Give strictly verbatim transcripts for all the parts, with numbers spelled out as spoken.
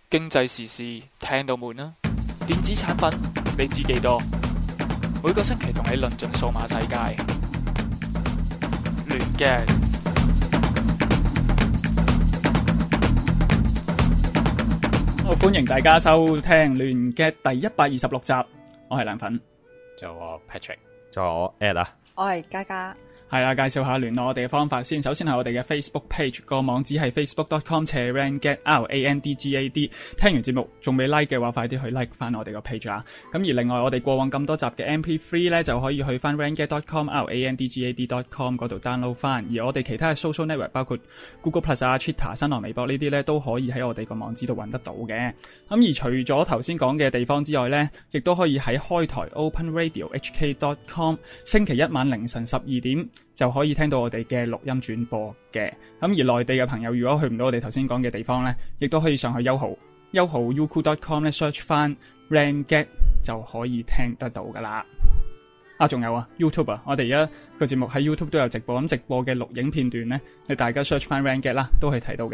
經濟時事聽到悶啦，電子產品你知幾多？每個星期同你論盡數碼世界，亂嘅。 好，歡迎大家收聽亂嘅第一百二十六集，我係梁粉， 仲有我 Patrick， 仲有我 Ed 啊， 我係嘉嘉。 係啦，介紹下聯絡我哋嘅方法先。首先係我哋嘅 Facebook page， 個網址係 facebook dot com 斜 randgad r a n d g a d。聽完節目仲未 like 嘅話，快啲去 like 翻我哋個 page 啦。咁而另外我哋過往咁多集嘅 M P 三 咧，就可以去翻 randgad dot com r a n d g a d dot com 嗰度 download 翻。而我哋其他嘅 social network 包括 Google Plus 啊、Twitter、新浪微博呢啲咧，都可以喺我哋個網址度揾得到嘅。咁而除咗頭先講嘅地方之外咧，亦都可以喺開台 open radio h k dot com 星期一晚凌晨十二點就可以聽到我哋嘅錄音轉播嘅。咁而內地嘅朋友如果去唔到我哋頭先講嘅地方呢，亦都可以上去優豪優豪 youku dot com 咧 search 翻 randgad 就可以聽得到噶啦。啊，仲有啊 YouTube 啊，我哋而家個節目喺 YouTube 都有直播，咁直播嘅錄影片段呢，你大家 search 翻 randgad 啦，都可以睇到嘅。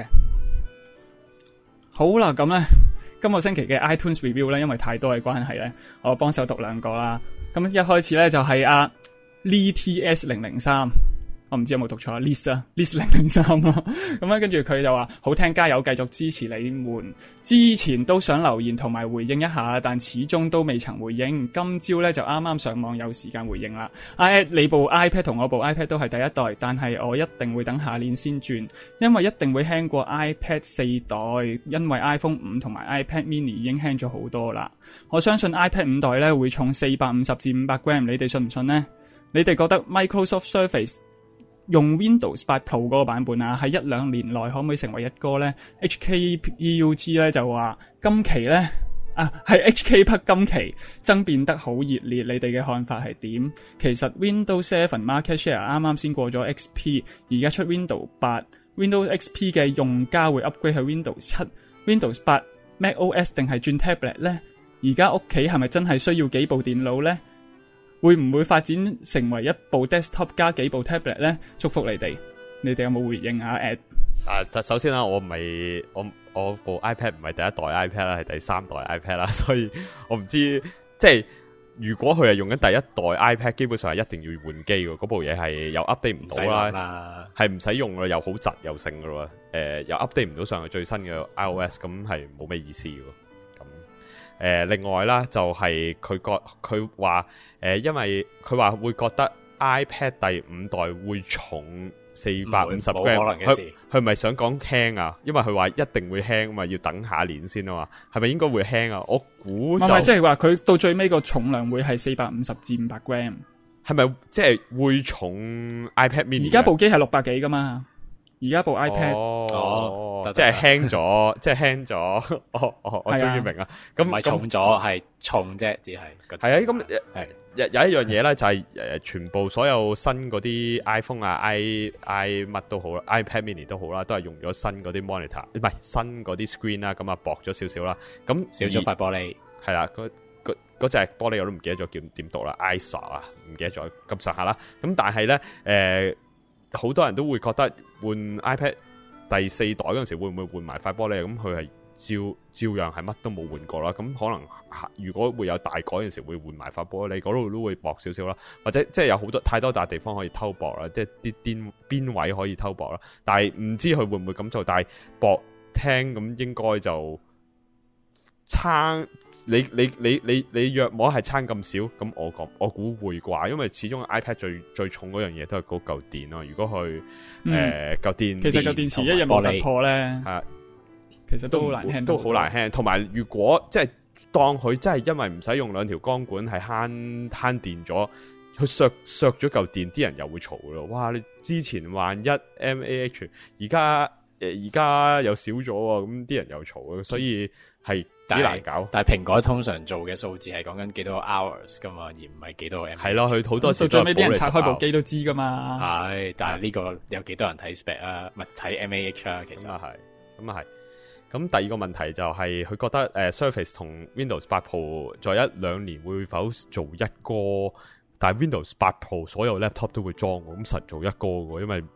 好啦，咁呢，今個星期嘅 iTunes review 呢，因為太多嘅關係呢，我幫手讀兩個啦。咁一開始呢，就係阿L T S 零零三，我唔知有冇讀錯 List 啊 List 零零三啦。咁咧跟住佢就話好聽，加油，繼續支持你們。之前都想留言同埋回應一下，但始終都未曾回應。今朝咧就啱啱上網有時間回應啦。I 你部 iPad 同我部 iPad 都係第一代，但係我一定會等下年先轉，因為一定會輕過 iPad 四代，因為 iPhone 五同埋 iPad Mini 已經輕咗好多啦。我相信 iPad 五代咧會重四百五十至五百 gram， 你哋信唔信呢？你哋覺得 Microsoft Surface 用 Windows 八 Pro 嗰個版本啊，喺一兩年內可唔可以成為一哥呢？ H K P U G 咧就話今期呢，啊係 H K P 今期爭辯得好熱烈，你哋嘅看法係點？其實 Windows 七 Market Share 啱啱先過咗 X P， 而家出 Windows 八 Windows X P 嘅用家會 upgrade 去 Windows 七 Windows 八 macOS 定係轉 tablet 呢？而家屋企係咪真係需要幾部電腦呢？會唔會發展成為一部 desktop 加幾部 tablet 咧？祝福你哋，你哋有冇回應啊 ？Ed 啊，首先啦，我唔係我我部 iPad 唔係第一代 iPad 啦，係第三代 iPad 啦，所以我唔知即係如果佢係用緊第一代 iPad， 基本上係一定要換機嘅，嗰部嘢係又 update 唔到啦，係唔使用啦，又好窒又剩噶咯，誒、呃，又 update 唔到上去最新嘅 iOS， 咁係冇咩意思嘅。誒、呃，另外啦，就係佢覺佢話誒，因為佢話會覺得 iPad 第五代會重四百五十 gram， 佢佢咪想講輕啊？因為佢話一定會輕啊嘛，要等下年先啊嘛，係咪應該會輕啊？我估就唔係， 即係話佢到最尾個重量會係四百五十至五百 gram， 係咪即係會重 iPad mini？ 而家部機係六百幾噶嘛？而家部 iPad 哦，哦即係輕咗，即係輕咗。哦哦，我終於明啦。咁唔係重咗，係重啫，只係係啊。咁有有一樣嘢咧，就係誒，全部所有新嗰啲 iPhone 啊、i i 乜都好啦 ，iPad Mini 都好啦，都係用咗新嗰啲 monitor， 唔係新嗰啲 screen 啦，咁啊薄咗少少啦。咁少咗塊玻璃係啦，嗰嗰嗰隻玻璃我都唔記得咗叫點讀啦 ，I S A 啊，唔記得咗咁上下啦。咁但係咧，誒、呃。好多人都會覺得換 iPad 第四代嗰陣時會唔會換埋塊玻璃？咁佢係照照樣係乜都冇換過啦。咁可能如果會有大改嗰陣時會換埋塊玻璃，嗰度都會薄少少啦。或者即係有好多太多笪地方可以偷薄啦，即係啲邊邊位可以偷薄啦。但係唔知佢會唔會咁做？但係薄聽咁應該就差。你你你你你若摸係差咁少，咁我講我估會啩，因為始終 iPad 最最重嗰樣嘢都係嗰嚿電咯。如果佢誒嚿電， 其實嚿電池一日冇突破咧，係啊， 其實都好難輕， 都好難輕。同埋如果即係當佢真係因為唔使用兩條光管，係慳慳電咗，佢削削咗嚿電，啲人又會嘈咯。哇！你之前萬一 M A H， 而家誒而家又少咗喎，咁啲人又嘈啊，所以係幾難搞。 但係蘋果通常做嘅數字係講緊幾多個 hours 噶嘛，而唔係幾多個 M。係咯，佢好多時到最尾啲人拆開部機都知噶嘛。 係，但係呢個有幾多人睇 spec 啊？唔係睇 M A H 啊？其實咁啊係，咁啊係。咁第二個問題就係佢覺得誒、呃、Surface 同 Windows 八 Pro 在一兩年會否做一哥？但係 Windows 八 Pro 所有 laptop 都會裝，咁實做一哥嘅，因為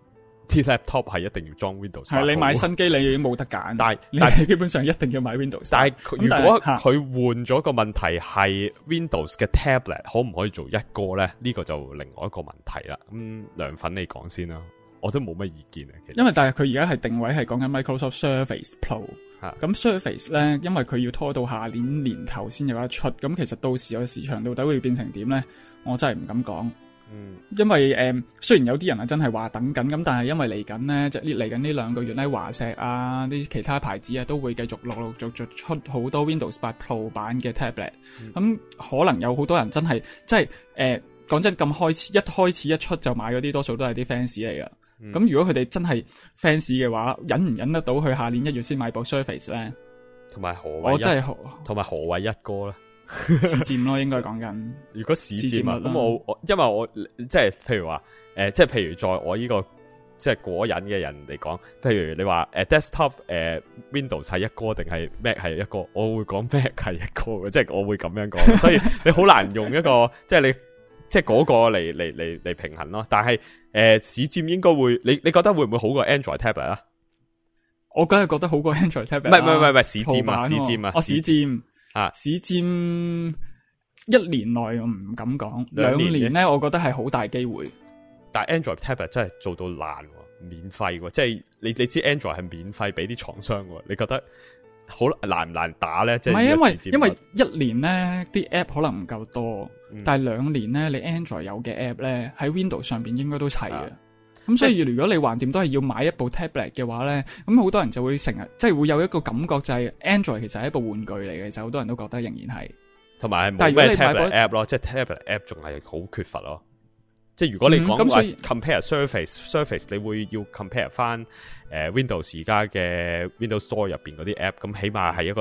啲 laptop 係一定要裝 Windows。 係你買新機，你已經冇得揀。 但係你係基本上一定要買 Windows。 但係如果佢換咗個問題係 Windows 嘅 tablet，可唔可以做一哥咧？呢、這個就另外一個問題啦。咁涼粉你講先啦，我都冇乜意見啊。其實因為但係佢而家係定位係講緊 Microsoft Surface Pro。咁 Surface 咧，因為佢要拖到下年年頭先有得出，咁其實到時個市場到底會變成點咧？我真係唔敢講。嗯，因為誒、呃，雖然有啲人係真係話等緊，咁但係因為嚟緊咧，即係嚟緊呢兩個月咧，華碩啊，啲其他牌子啊，都會繼續陸陸續續出好多 Windows 八 Pro 版嘅 tablet。咁、嗯、可能有好多人真係，即係誒，講、呃、真咁開始一開始一出就買嗰啲，多數都係啲 fans 嚟噶。咁、嗯、如果佢哋真係 fans 嘅話，忍唔忍得到去下年一月先買部 Surface 咧？同埋何謂？我真係同埋何謂一哥咧？市佔咯，應該講緊。如果市佔啊，咁我我因為我即係譬如話誒、呃，即係譬如在我呢、這個即係果癮嘅人嚟講，譬如你話誒、呃、desktop 誒、呃、Windows 係一哥定係 Mac 係一哥，我會講 Mac 係一哥嘅，即係我會咁樣講。所以你好難用一個即係你即係嗰個嚟嚟嚟嚟平衡咯。但係誒、呃、市佔應該會，你你覺得會唔會好過 Android tablet 啊？我梗係覺得好過 Android tablet。唔係唔係唔係市佔啊，市佔啊，哦市佔。啊，市佔一年內我唔敢講，兩年咧我覺得係好大機會。但係 Android tablet 真係做到爛，免費喎，即係你你知 Android 係免費俾啲廠商喎，你覺得好難唔難打咧？即係唔係因為因為一年咧啲 app 可能唔夠多，嗯、但係兩年咧你 Android 有嘅 app 咧喺 Windows 上邊應該都齊嘅。啊咁所以如果你橫掂都係要買一部 tablet 嘅話咧，咁好多人就會成日即係會有一個感覺就係 Android 其實係一部玩具嚟嘅，其實好多人都覺得仍然係，同埋冇咩 tablet app 咯，即係 tablet app 仲係好缺乏咯。即係如果你講話 compare Surface，Surface 你會要 compare 翻誒、呃、Windows 而家嘅 Windows Store 入邊嗰啲 app， 咁起碼係一個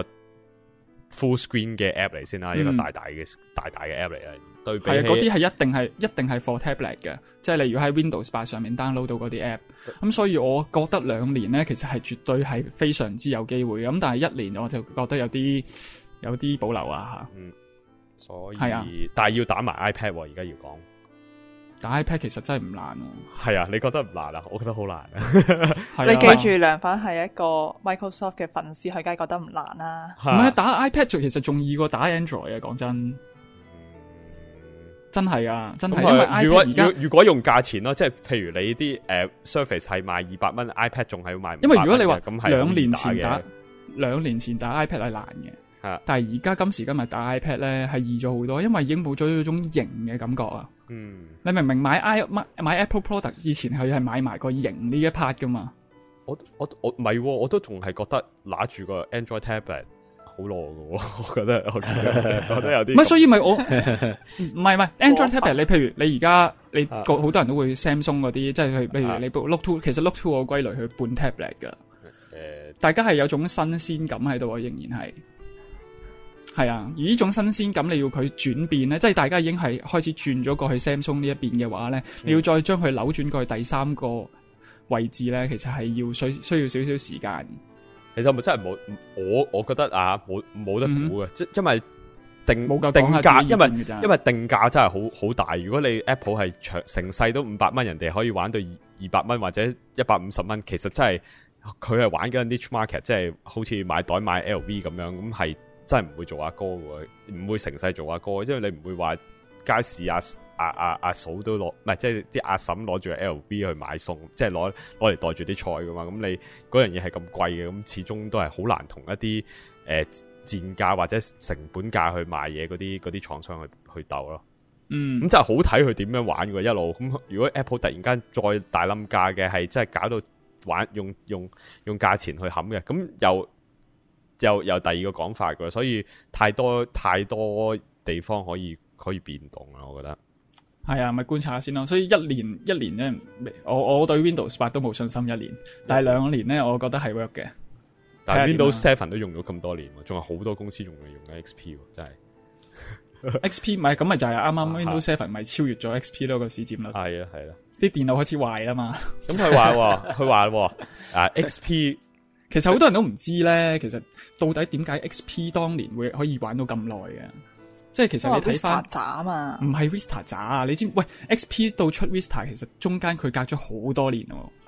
full screen 嘅 app 嚟先啦，嗯、一個大大嘅大大嘅 app 嚟啊。對比係啊，嗰啲係一定係一定係 for tablet 嘅，即係例如喺 Windows 八上面 download 到嗰啲 app， 咁所以我覺得兩年咧其實係絕對係非常之有機會嘅，咁但係一年我就覺得有啲有啲保留啊吓。嗯，所以係啊，但係要打埋 iPad 而家要講，打 iPad 其實真係唔難喎。係啊，你覺得唔難啊？我覺得好難啊。你記住涼粉係一個 Microsoft 嘅粉絲，佢梗係覺得唔難啦。唔係打 iPad 其實仲易過打 Android 啊，講真。真係啊，真係。因為 iPad 如果而家如果用價錢咯，即係譬如你啲誒、呃、Surface 係賣二百蚊 ，iPad 仲係要賣五百蚊。因為如果你話咁兩年前打兩年前打 iPad 係難嘅，啊、但係而家今時今日打 iPad 咧係易咗好多，因為已經冇咗嗰種型嘅感覺啊。嗯，你明明買 i 買，買 Apple product 以前佢係買埋個型呢一 part 噶嘛。我我我唔係，我都仲係覺得拿住個 Android tablet。好耐嘅，我覺得我覺得，我覺得有啲唔係，所以咪我唔係唔係 Android tablet，你譬如你而家你個好多人都會 Samsung 嗰啲，即係譬如你部 Note two，其實 Note two 我歸類去半 tablet 噶。誒，大家係有種新鮮感喺度啊，仍然係係啊。而呢種新鮮感你要佢轉變咧，即係大家已經係開始轉咗過去 Samsung 呢一邊嘅話咧，你要再將佢扭轉過去第三個位置咧，其實係要需需要少少時間。其實咪真係冇，我我覺得啊，冇冇得估嘅，即、嗯、因為定定價，因為因為定價真係好好大。如果你 Apple 係長成世都五百蚊，人哋可以玩到二百蚊或者一百五十蚊，其實真係佢係玩緊 niche market，即係好似買袋買 L V 咁樣，咁係真係唔會做阿哥嘅，唔會成世做阿哥，因為你唔會話街市阿阿阿阿嫂都攞，唔係即係啲阿嬸攞住 L V 去買餸，即係攞攞嚟袋住啲菜噶嘛。咁你嗰樣嘢係咁貴嘅，咁始終都係好難同一啲誒賤價或者成本價去賣嘢嗰啲嗰啲廠商去去鬥咯。嗯，咁真係好睇佢點樣玩嘅一路。咁如果 Apple 突然間再大冧價嘅，係真係搞到玩用用用價錢去冚嘅，咁又又又第二個講法嘅，所以太多太多地方可以可以變動啦，我覺得。係啊，咪觀察下先咯。所以一年一年咧，我我對 Windows 八都冇信心一年，但係兩年咧，我覺得係 work 嘅。但係 Windows seven 都用咗咁多年，仲有好多公司仲係用緊 X P， 真係。X P 咪咁咪就係啱啱 Windows seven 咪超越咗 X P 咯個市佔率。係啊係啊，啲電腦開始壞啦嘛。咁佢話佢話啊 X P， 其實好多人都唔知咧，其實到底點解 X P 當年會可以玩到咁耐嘅？即係其實你睇翻，渣嘛，唔係 Vista 渣啊！你知喂 X P 到出 Vista， 其實中間佢隔咗好多年喎。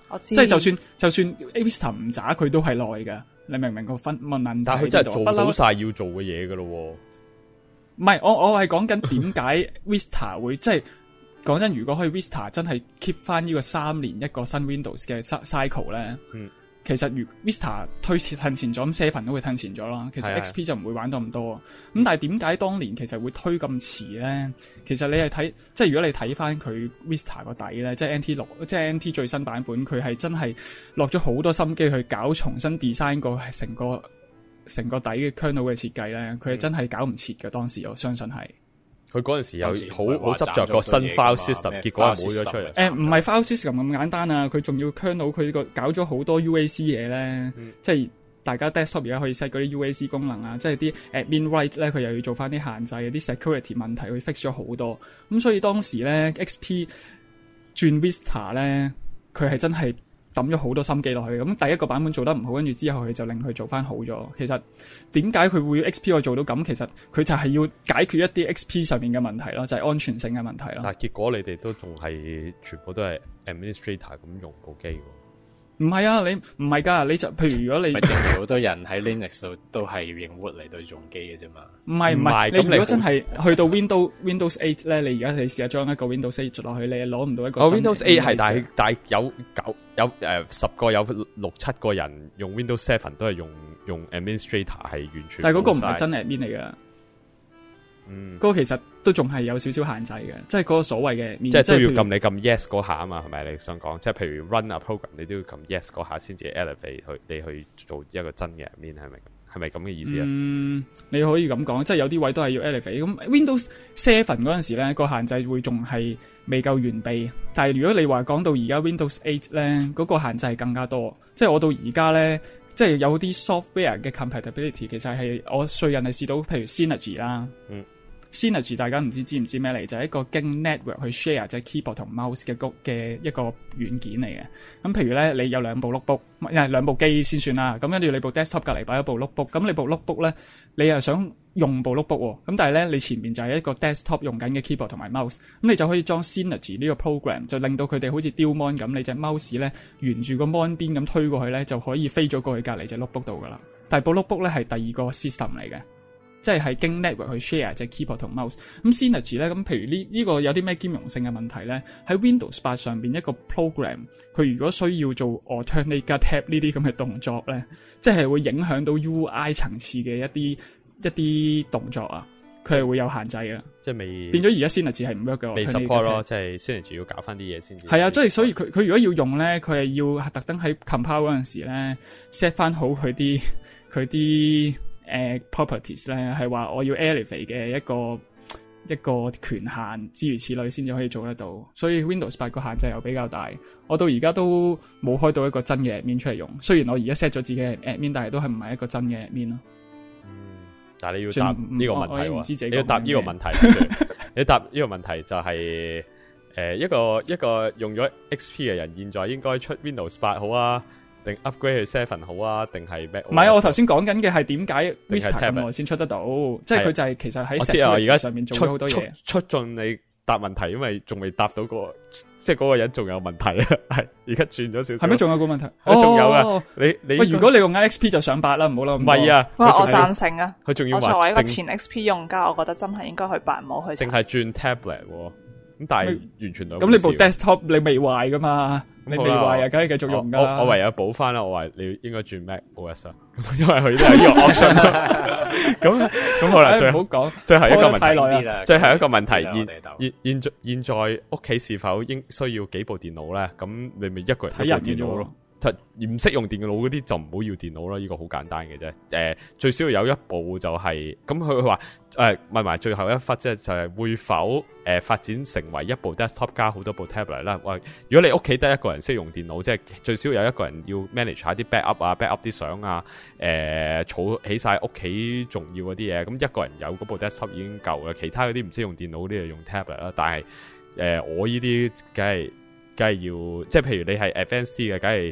我知即係就算就算 Vista 唔渣，佢都係耐㗎。你明唔明個分問題？ 但係佢真係做到晒要做嘅嘢㗎咯喎。 唔係，我我係講緊點解 Vista 會即係講真，如果可以 Vista 真係 keep 翻呢個三年一個新 Windows 嘅 cycle 咧，嗯，其實如 Vista 推前褪前咗，咁 Seven 都會褪前咗啦。其實 X P 就唔會玩到咁多。咁但係點解當年其實會推咁遲咧？其實你係睇即係如果你睇翻佢 Vista 個底咧，即係 N T 六，即係 N T 最新版本，佢係真係落咗好多心機去搞重新 design 過成個成個底嘅 kernel 嘅設計咧，佢係真係搞唔切嘅。當時我相信係。佢嗰陣時有好好執着個新 file system， 結果係冇咗出嚟。 誒唔係 file system 咁簡單啊！佢仲要 kernel 佢個搞咗好多 U A C 嘢咧，嗯、即係大家 desktop 而家可以 set 嗰啲 U A C 功能啊，即係啲 admin right 咧，佢又要做翻啲限制，啲 security 問題佢 fix 咗好多。咁所以當時咧 X P 轉 Vista 咧，佢係真係抌咗好多心機落去。咁第一個版本做得唔好，跟住之後佢就令佢做翻好咗。其實點解佢會 X P 可以做到咁？其實佢就係要解決一啲 X P 上面嘅問題咯，就係、是、安全性嘅問題咯。 但係結果你哋都仲係全部都係 administrator 咁用部機喎。 唔係啊，你唔係㗎，你就譬如如果你， 咪仲有好多人喺 Linux 度都係要用 Wood 嚟對用機嘅啫嘛。 唔係唔係，你如果真係去到 Windows Windows eight 咧，你而家你試下裝一個 Windows eight 落去，你攞唔到一個。 哦 Windows eight 係，但係但係有九有誒十個有六七個人用 Windows seven 都係用用 administrator 係完全。 但係嗰個唔係真 admin 嚟㗎。嗯，嗰個其實都仲係有少少限制嘅，即係嗰個所謂嘅， 即係都要撳你撳 yes 嗰下啊嘛，係咪你想講？即係譬如 run a program，你都要撳 yes 嗰下先至 elevate 去你去做一個真嘅 admin，係咪？係咪咁嘅意思啊？嗯， 你可以咁講，即係有啲位都係要 elevate。咁 Windows seven 嗰陣時咧，個限制會仲係未夠完備。但係如果你話講到而家 Windows eight 咧，嗰個限制係更加多。即係我到而家咧，即係有啲 software 嘅 compatibility，其實係我最近係試到，譬如 Synergy 啦，嗯。Synergy 大家唔知知唔知咩嚟？就係、是、一個經 network 去 share 即係 keyboard 同 mouse 嘅嘅一個軟件嚟嘅。咁譬如咧，你有兩部 notebook， 因為兩部機先算啦。咁跟住你部 desktop 隔離擺一部 notebook， 咁你部 notebook 咧，你又想用部 notebook 喎。咁但係咧，你前面就係一個 desktop 用緊嘅 keyboard 同埋 mouse，咁你就可以裝 Synergy 呢個 program， 就令到佢哋好似丟 mon 咁，你隻 mouse 咧沿住個 mon 邊咁推過去咧，就可以飛咗過去隔離隻 notebook 度噶啦。但係部 notebook 咧係第二個 system 嚟嘅。即係係經 network 去 share 隻 keyboard 同 mouse。咁 Synergy 咧，咁譬如呢呢個有啲咩兼容性嘅問題咧？喺 Windows 八上邊一個 program，佢如果需要做 alternate tab 呢啲咁嘅動作咧，即係會影響到 U I 層次嘅一啲一啲動作啊，佢係會有限制嘅。 即係未變咗而家 Synergy 係唔 work 嘅。 未 support 咯，即係 Synergy 要搞翻啲嘢先至。 係啊，即係所以佢佢如果要用咧，佢係要特登喺 compile 嗰陣時咧 set 翻好佢啲佢啲。誒、uh, properties 咧係話我要 elevate 嘅一個一個權限諸如此類先至可以做得到，所以 Windows 八個限制又比較大。我到而家都冇開到一個真嘅 admin 出嚟用，雖然我而家 set 咗自己嘅 admin， 但係都係唔係一個真嘅 admin 咯。 嗯，但係你要答呢個問題喎，你要答呢個問題，你答呢個問題就係、是、誒、呃、一個一個用咗 X P 嘅人，現在應該出 Windows 八好啊？定 upgrade 去 seven 好啊？定係咩？ 唔係，我頭先講緊嘅係點解 Vista 咁耐先出得到？即係佢就係其實喺 security 上面做咗好多嘢。出盡你答問題，因為仲未答到個，即係嗰個人仲有問題啊！係而家轉咗少少。係咩？仲有個問題？仲有啊！你你喂，如果你用 X P 就上八啦，唔好啦。唔係啊！ 哇，我贊成啊！ 佢仲要我作為一個前 X P 用家，我覺得真係應該去八冇去。 淨係轉 tablet 咁，但係完全兩。 咁你部 desktop 你未壞噶嘛？你未壞啊，梗係繼續用噶啦。 我我唯有補翻啦，我話你應該轉 Mac O S 啊，因為佢都係呢個 option。咁咁好啦，最後講最後一個問題，最後一個問題，現現現現在屋企是否應需要幾部電腦咧？咁你咪一個人一部電腦咯。唔識用電腦嗰啲就唔好要電腦啦，呢、這個好簡單嘅啫。誒、呃，最少要有一部就係、是、咁。佢話誒問埋最後一忽，即係就係、是、會否誒、呃、發展成為一部 desktop 加好多部 tablet 啦？喂，如果你屋企得一個人識用電腦，即係最少有一個人要 manage 下啲 backup 啊 backup 啲相啊，誒、呃、儲起晒屋企重要嗰啲嘢，咁一個人有嗰部 desktop 已經夠啦。其他嗰啲唔識用電腦嗰啲就用 tablet 啦。但係誒、呃、我呢啲梗係梗係要，即係譬如你係 advanced 嘅，梗係。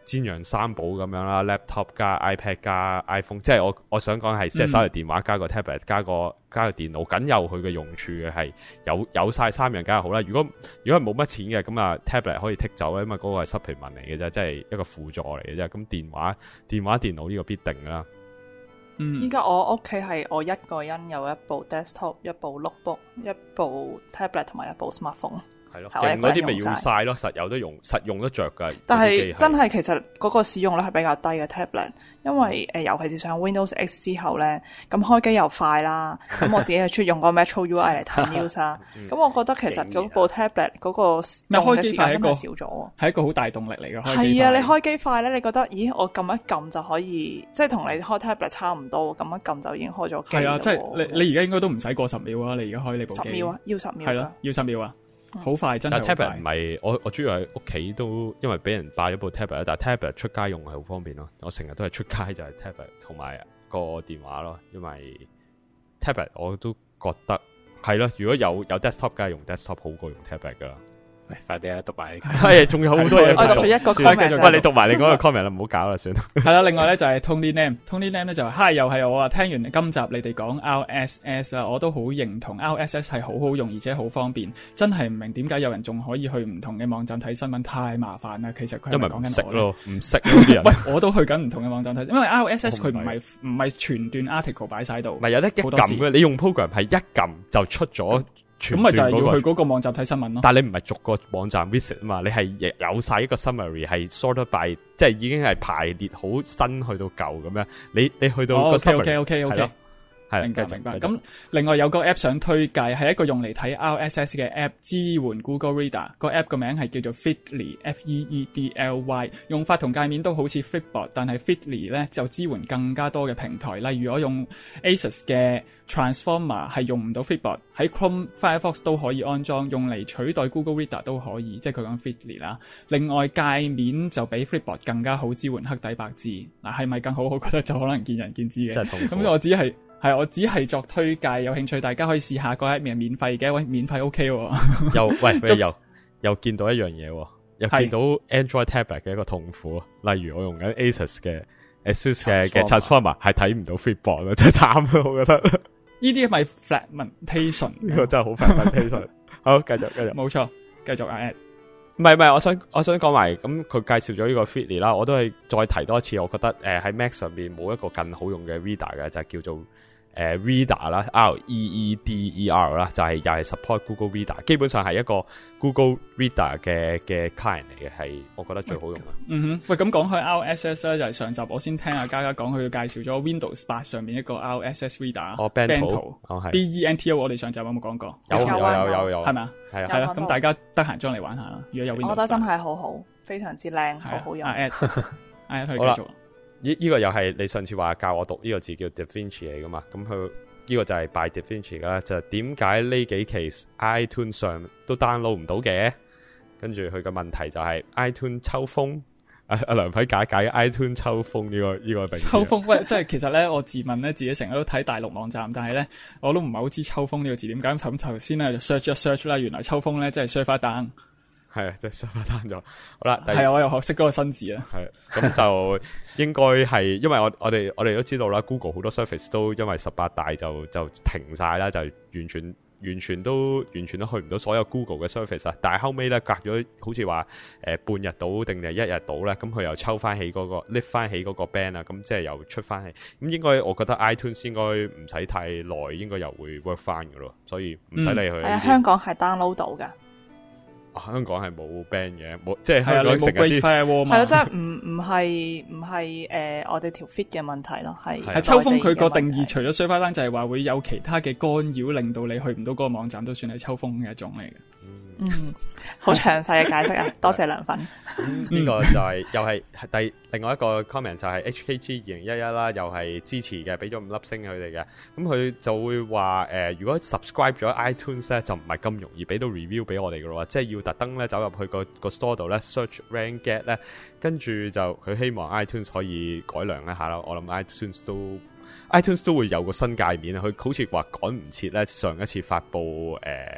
煎釀三寶咁樣啦 ，laptop 加 iPad 加 iPhone， 即係我我想講係即係手提電話加個 tablet 加個加個電腦，僅有佢嘅用處嘅係有有晒三樣梗係好啦。如果如果係冇乜錢嘅，咁啊 tablet 可以剔走咧，因為嗰個係 supplement 嚟嘅啫，即係一個輔助嚟嘅啫。咁電話電話電腦呢個必定啦。 嗯， 依家我屋企係我一個人有一部 desktop、一部 notebook、一部 tablet 同埋一部 smartphone。 係咯，勁嗰啲咪要晒咯，實有得用，實用得着噶。 但係真係其實嗰個使用率係比較低嘅 tablet， 因為誒、呃、尤其是上 Windows X 之後咧，咁開機又快啦。咁我自己係出用個 Metro U I 嚟睇 news 啦。咁我覺得其實嗰部 tablet 嗰個用嘅時間真係少咗，係一個好大動力嚟嘅。 係啊，你開機快咧，你覺得咦？我撳一撳就可以，即係同你開 tablet 差唔多，撳一撳就已經開咗機。 係啊，即係你你而家應該都唔使過十秒啊！你而家開你部機十秒啊，要十秒。 係咯，要十秒啊！好快，真係好快。 但 tablet 唔係我我主要喺屋企都因為俾人霸咗部 tablet， 但係 tablet 出街用係好方便咯。我成日都係出街就係 tablet 同埋個電話咯，因為 tablet 我都覺得係咯。如果有有 desktop， 梗係用 desktop 好過用 tablet 噶啦。 喂，快啲啊，讀埋係，仲有好多嘢。 我讀咗一個 comment， 喂，你讀埋另外一個 comment 啦，唔好搞啦，算啦。 係啦，另外咧就係 Tony Lam，Tony Lam 咧就話嗨，又係我啊！聽完今集你哋講 R S S 啊，我都好認同 R S S 係好好用，而且好方便。真係唔明點解有人仲可以去唔同嘅網站睇新聞，太麻煩啦。其實佢係咪講緊我咯？唔識啲人。 喂，我都去緊唔同嘅網站睇，因為 R S S 佢唔係唔係全段 article 擺晒度， 唔係有得一撳嘅。你用 program 係一撳就出咗。 咁咪就係要去嗰個網站睇新聞咯。 但係你唔係逐個網站 visit 啊嘛，你係有晒一個 summary 係 sorted by， 即係已經係排列好新去到舊咁樣。你你去到個 summary， OK OK OK OK，係明白明白。咁另外有個 app 想推介，係一個用嚟睇 R S S 嘅 app， 支援 Google Reader。個 app 個名係叫做 Feedly F E E D L Y， 用法同界面都好似 Flipboard， 但係 Feedly 咧就支援更加多嘅平台。例如我用 Asus 嘅 Transformer 係用唔到 Flipboard， 喺 Chrome、Firefox 都可以安裝，用嚟取代 Google Reader 都可以，即係佢講 Feedly 啦。另外界面就比 Flipboard 更加好，支援黑底白字。嗱，係咪更好？我覺得就可能見仁見智嘅。咁我只係係我只係作推介，有興趣大家可以試下。個 app 係免費嘅，喂，免費 OK 喎。 又喂，又又見到一樣嘢，又見到 Android tablet 嘅一個痛苦。例如我用緊 Asus 嘅 Asus 嘅嘅 Transformer 係睇唔到 Flipboard 咯，真係慘咯，我覺得。呢啲係咪 fragmentation？ 呢個真係好 fragmentation。好，繼續繼續。 冇錯，繼續啊 ，Ed。 唔係唔係，我想我想講埋，咁佢介紹咗呢個 Feedly 啦，我都係再提多一次，我覺得誒喺、呃、Mac 上邊冇一個更好用嘅 reader 嘅，就係、是、叫做誒、呃、Reader 啦 ，R E E D E R 啦，就係又係 support Google Reader， 基本上係一個 Google Reader 嘅嘅 client 嚟嘅，係我覺得最好用嘅。 嗯哼，喂，咁講開 R S S 咧，就係上集我先聽阿嘉嘉講，佢介紹咗 Windows 八上面一個 R S S Reader， 哦 Bento， 哦係 B E N T O， 我哋上集有冇講過？ 有有有有有， 係咪啊？ 係啊， 係啦，咁大家得閒將嚟玩下啦。如果有 Windows 八， 我覺得真係好好，非常之靚，好好用。 阿 Ed，阿 Ed 可以繼續。 呢呢個又係你上次話教我讀呢個字叫 DaVinci 嚟噶嘛？咁佢呢個就係 by DaVinci 噶啦。就點解呢幾期 iTunes 上都 download 唔到嘅？跟住佢嘅問題就係 iTunes 抽風。阿阿梁輝解解 iTunes 抽風呢、這個呢、這個名。 抽風喂，即係其實咧，我自問咧，自己成日都睇大陸網站，但係咧，我都唔係好知抽風呢個字點解。咁頭先咧就 search 一 search 啦，原來抽風咧即係 server down。係啊，即係 server down 咗。好啦， 係啊，我又學識嗰個新字啦。 係咁就應該係，因為我我哋我哋都知道啦 ，Google 好多 service 都因為十八大就就停晒啦，就完全。完全都完全都去唔到所有 Google 嘅 service 啊！但係後尾咧隔咗好似話誒半日到定係一日到咧，咁佢又抽翻起嗰、嗰個 lift 翻起嗰個 ban 啊，咁即係又出翻起。咁應該我覺得 iTunes 應該唔使太耐，應該又會 work 翻㗎咯，所以唔使理佢。 係啊，香港係 download 到㗎。 香港係冇 ban 嘅，冇即係香港成日啲係咯，即係唔唔係唔係誒我哋條 fit 嘅問題咯，係係抽風佢個定義，除咗 server down 就係話會有其他嘅干擾，令到你去唔到嗰個網站，都算係抽風嘅一種嚟嘅。 嗯，好詳細嘅解釋啊，多謝梁粉。 呢、嗯這個就係、是、又係第另外一個 comment 就係 H K G 二零一一啦，又係支持嘅，俾咗五粒星佢哋嘅。咁佢就會話誒、呃，如果 subscribe 咗 iTunes 咧，就唔係咁容易俾到 review 俾我哋嘅咯，即係要特登咧走入去個個 store 度咧 search rank get 咧，跟住就佢希望 iTunes 可以改良一下啦。我諗 iTunes 都 iTunes 都會有個新界面啊，佢好似話趕唔切咧，上一次發布誒。呃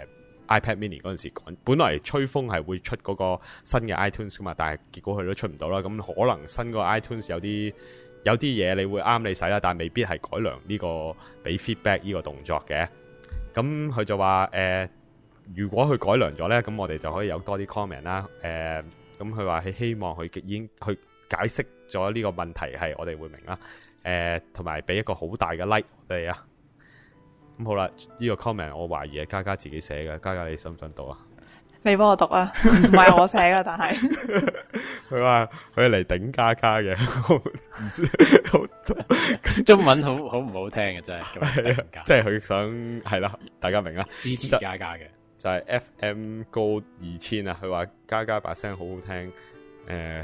iPad Mini 嗰陣時講，本來吹風係會出嗰個新嘅 iTunes 噶嘛，但係結果佢都出唔到啦。咁可能新個 iTunes 有啲有啲嘢你會啱你使啦，但係未必係改良呢、呢個俾 feedback 呢個動作嘅。咁佢就話誒、呃，如果佢改良咗咧，咁我哋就可以有多啲 comment 啦。誒、呃，咁佢話係希望佢已經去解釋咗呢個問題係我哋會明啦。誒、呃，同埋俾一個好大嘅 like 我哋啊。咁好啦，呢、這個 comment 我懷疑係嘉嘉自己寫嘅，嘉嘉你想唔想讀啊？ 你幫我讀啊，唔係我寫嘅，但係佢話佢嚟頂嘉嘉嘅，唔知中文好好唔好聽嘅真係， 即係佢想係啦，大家明啦， 支持嘉嘉嘅就係、是、F M 高二千啊，佢話嘉嘉把聲好好聽，誒、呃。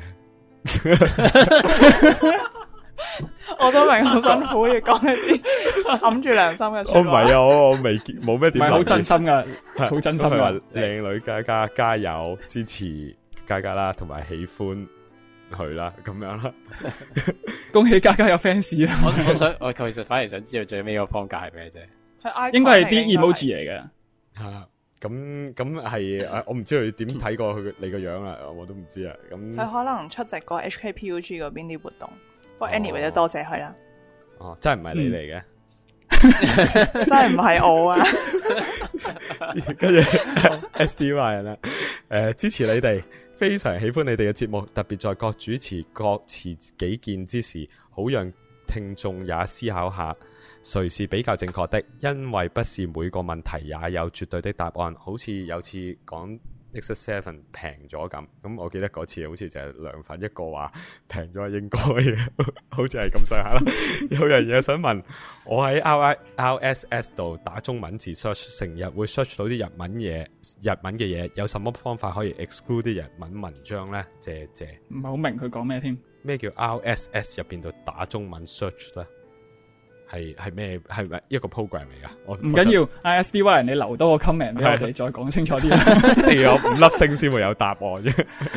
我都明好辛苦要講一啲揞住良心嘅說話。 我唔係啊，我我未冇咩點。 唔係好真心噶，好真心噶。 靚女嘉嘉加油，支持嘉嘉啦，同埋喜歡佢啦，咁樣啦。 恭喜嘉嘉有 fans 啦！ 我我想我其實反而想知道最尾個方格係咩啫？ 應該係啲 emoji 嚟嘅。 吓，咁咁係我唔知佢點睇過佢你個樣啦，我都唔知啊。咁佢可能出席過 H K P U G 嗰邊啲活動。不過 anyway 都多謝佢啦。 哦，真係唔係你嚟嘅， 嗯、真係唔係我啊。 跟住 S D Y 啦，誒，支持你哋，非常喜歡你哋嘅節目，特別在各主持各持己見之時，好讓聽眾也思考下，誰是比較正確的？因為不是每個問題也有絕對的答案。好似有次講。Nexus seven 平咗咁，咁我記得嗰次好似就係涼粉一個話平咗係應該嘅，好似係咁上下啦。有樣嘢想問，我喺 R S S 度打中文字 search， 成日會 search 到啲日文嘢、日文嘅嘢，有什麼方法可以 exclude 啲日文文章咧？謝謝。 唔係好明佢講咩添？ 咩叫 R S S 入邊度打中文 search 咧？係係咩？係咪一個 program 嚟噶？我唔緊要 ，I S D Y 人你留多個 comment 俾我哋，再講清楚啲。 一定要有五粒星先會有答案啫。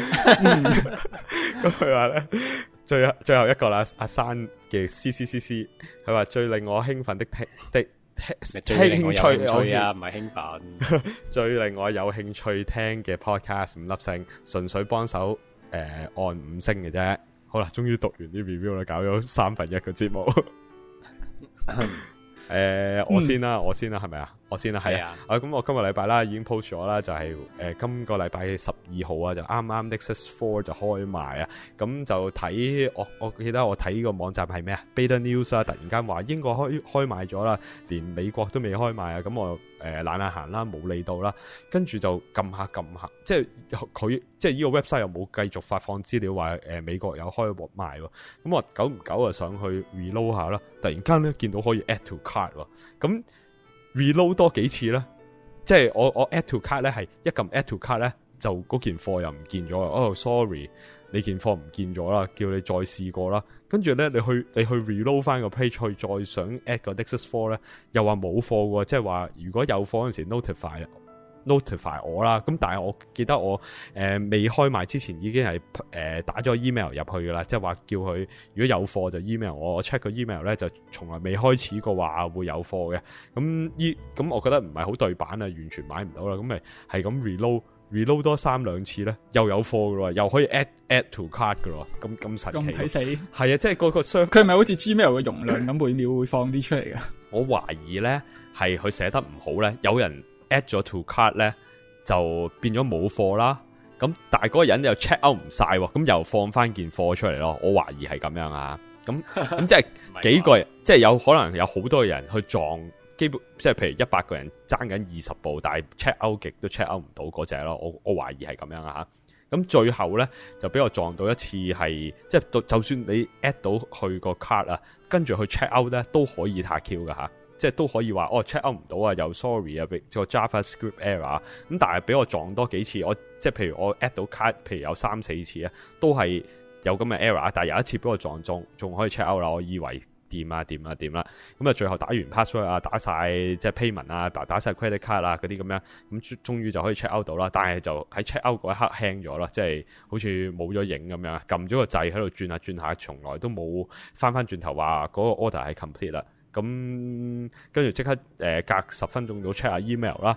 咁佢話咧，最最後一個啦，阿山嘅 C C C C， 佢話最令我興奮的聽的興趣啊，唔係興奮， 最令我有興趣聽嘅 podcast 五粒星，純粹幫手誒按五星嘅啫。好啦，終於讀完啲 review 啦，搞咗三分一嘅節目。誒、呃，我先啦，嗯、我先啦，係咪啊？我先啦，係啊。啊，咁我今個禮拜啦，已經 post 咗啦，就係、是、誒、呃，今個禮拜十二號啊，就啱啱 Nexus Four 就開賣啊。咁就睇我，我記得我睇個網站係咩啊 ？Beta News 啊，突然間話英國開開賣咗啦，連美國都未開賣啊。咁我誒懶下行啦，冇理到啦。跟住就撳下撳下，即係佢即係呢個 website 又冇繼續發放資料話誒、呃、美國有開賣喎。咁我久唔久啊上去 reload 下啦，突然間咧見到可以 add to cart 喎，咁。reload 多幾次咧，即係我我 add to cart 咧係一撳 add to cart 咧就嗰件貨又唔見咗啦。哦 sorry， 你件貨唔見咗啦，叫你再試過啦。跟住咧你去你去 reload 翻個 page 去再想 add 個 Nexus Four 咧，又話冇貨喎，即係話如果有貨嗰陣時 notify notify 我啦。咁但係我記得我誒、呃、未開賣之前已經係誒、呃、打咗 email 入去噶啦，即係話叫佢如果有貨就 email 我，我 check 個 email 咧就從來未開始過話會有貨嘅。咁依咁我覺得唔係好對版啊，完全買唔到啦。咁咪係咁 reload reload 多三兩次咧，又有貨噶咯，又可以 add add to cart 噶咯，咁咁神奇。 咁睇死係啊，即係嗰個 server 佢係咪好似 Gmail 嘅容量咁每秒會放啲出嚟嘅？ 我懷疑咧係佢寫得唔好咧，有人 add 咗 to cart 咧就變咗冇貨啦。咁但係嗰個人又 check out 唔晒，咁又放翻件貨出嚟咯。我懷疑係咁樣啊。咁咁即係幾個人，即係有可能有好多人去撞，基本即係譬如一百個人爭緊二十部，但係 check out 極都 check out 唔到嗰隻咯。我我懷疑係咁樣啊。咁最後咧就俾我撞到一次係，即係就算你 add 到去個 card 啊，跟住去 check out 咧都可以撻 Q 噶吓。即係都可以話哦 check out 唔到啊，又 sorry 啊，俾個 JavaScript error 咁，但係俾我撞多幾次，我即係譬如我 add 到 card，譬如有三四次啊，都係有咁嘅 error，但係有一次俾我撞中，仲可以 check out 啦，我以為掂啊掂啊掂啦，咁啊最後打完 password 啊，打晒即係 payment 啊，打晒 credit card 啊嗰啲咁樣，咁終於就可以 check out 到啦，但係就喺 check out 嗰一刻輕咗啦，即係好似冇咗影咁樣，撳咗個掣喺度轉下轉下，從來都冇翻翻轉頭話嗰個 order 係 complete 啦。咁跟住即刻誒、呃、隔十分鐘到 check 下 email 啦，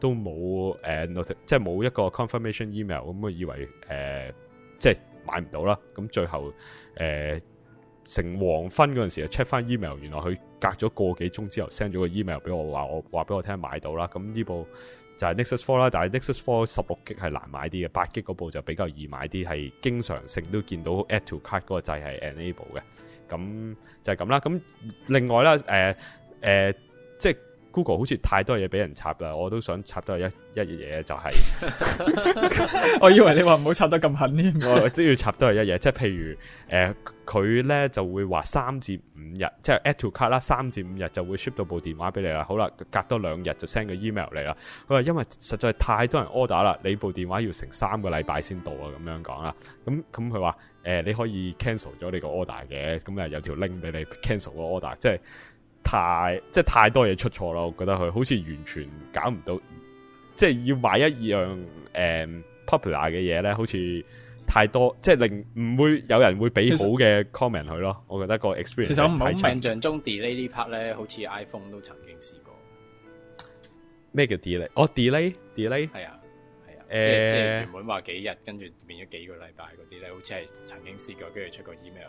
都冇誒 not 即係冇一個 confirmation email，咁我以為誒、呃、即係買唔到啦。咁最後誒、呃、成黃昏嗰陣時就 check 翻 email，原來佢隔咗個幾鐘之後 send 咗個 email 俾我，話我話俾我聽買到啦。咁呢部就係 Nexus Four 啦，但係 Nexus Four 十六 G 係難買啲嘅，八 G 嗰部就比較易買啲，係經常性都見到 Add to Cart 嗰個掣係 enable 嘅。咁就係咁啦。咁另外啦，誒、呃、誒、呃，即係 Google 好似太多嘢俾人插啦，我都想插多一一嘢，就係、是、 我以為你話唔好插得咁狠添， 我都要插多一嘢，即係譬如誒，佢、呃、咧就會話三至五日，即係 Add to Cart 啦，三至五日就會 ship 到部電話俾你啦。好啦，隔多兩日就 send 個 email 嚟啦。佢話因為實在太多人 order 啦，你部電話要成三個禮拜先到啊，咁樣講啦。咁咁佢話誒，你可以 cancel 咗你個 order 嘅，咁啊有條 link 俾你 cancel 個 order，即係。太即係太多嘢出錯啦，我覺得佢好似完全搞唔到，即係要買一樣誒、嗯、popular 嘅嘢咧，好似太多，即係令唔會有人會俾好嘅 comment 佢咯。我覺得個 experience 其實我唔係好太印象中 delay 呢 part 咧，好似 iPhone 都曾經試過。 咩叫 delay？哦 delay，delay 係啊係啊， 誒即係即係原本話幾日，跟住變咗幾個禮拜嗰啲咧，好似係曾經試過，跟住出個 email。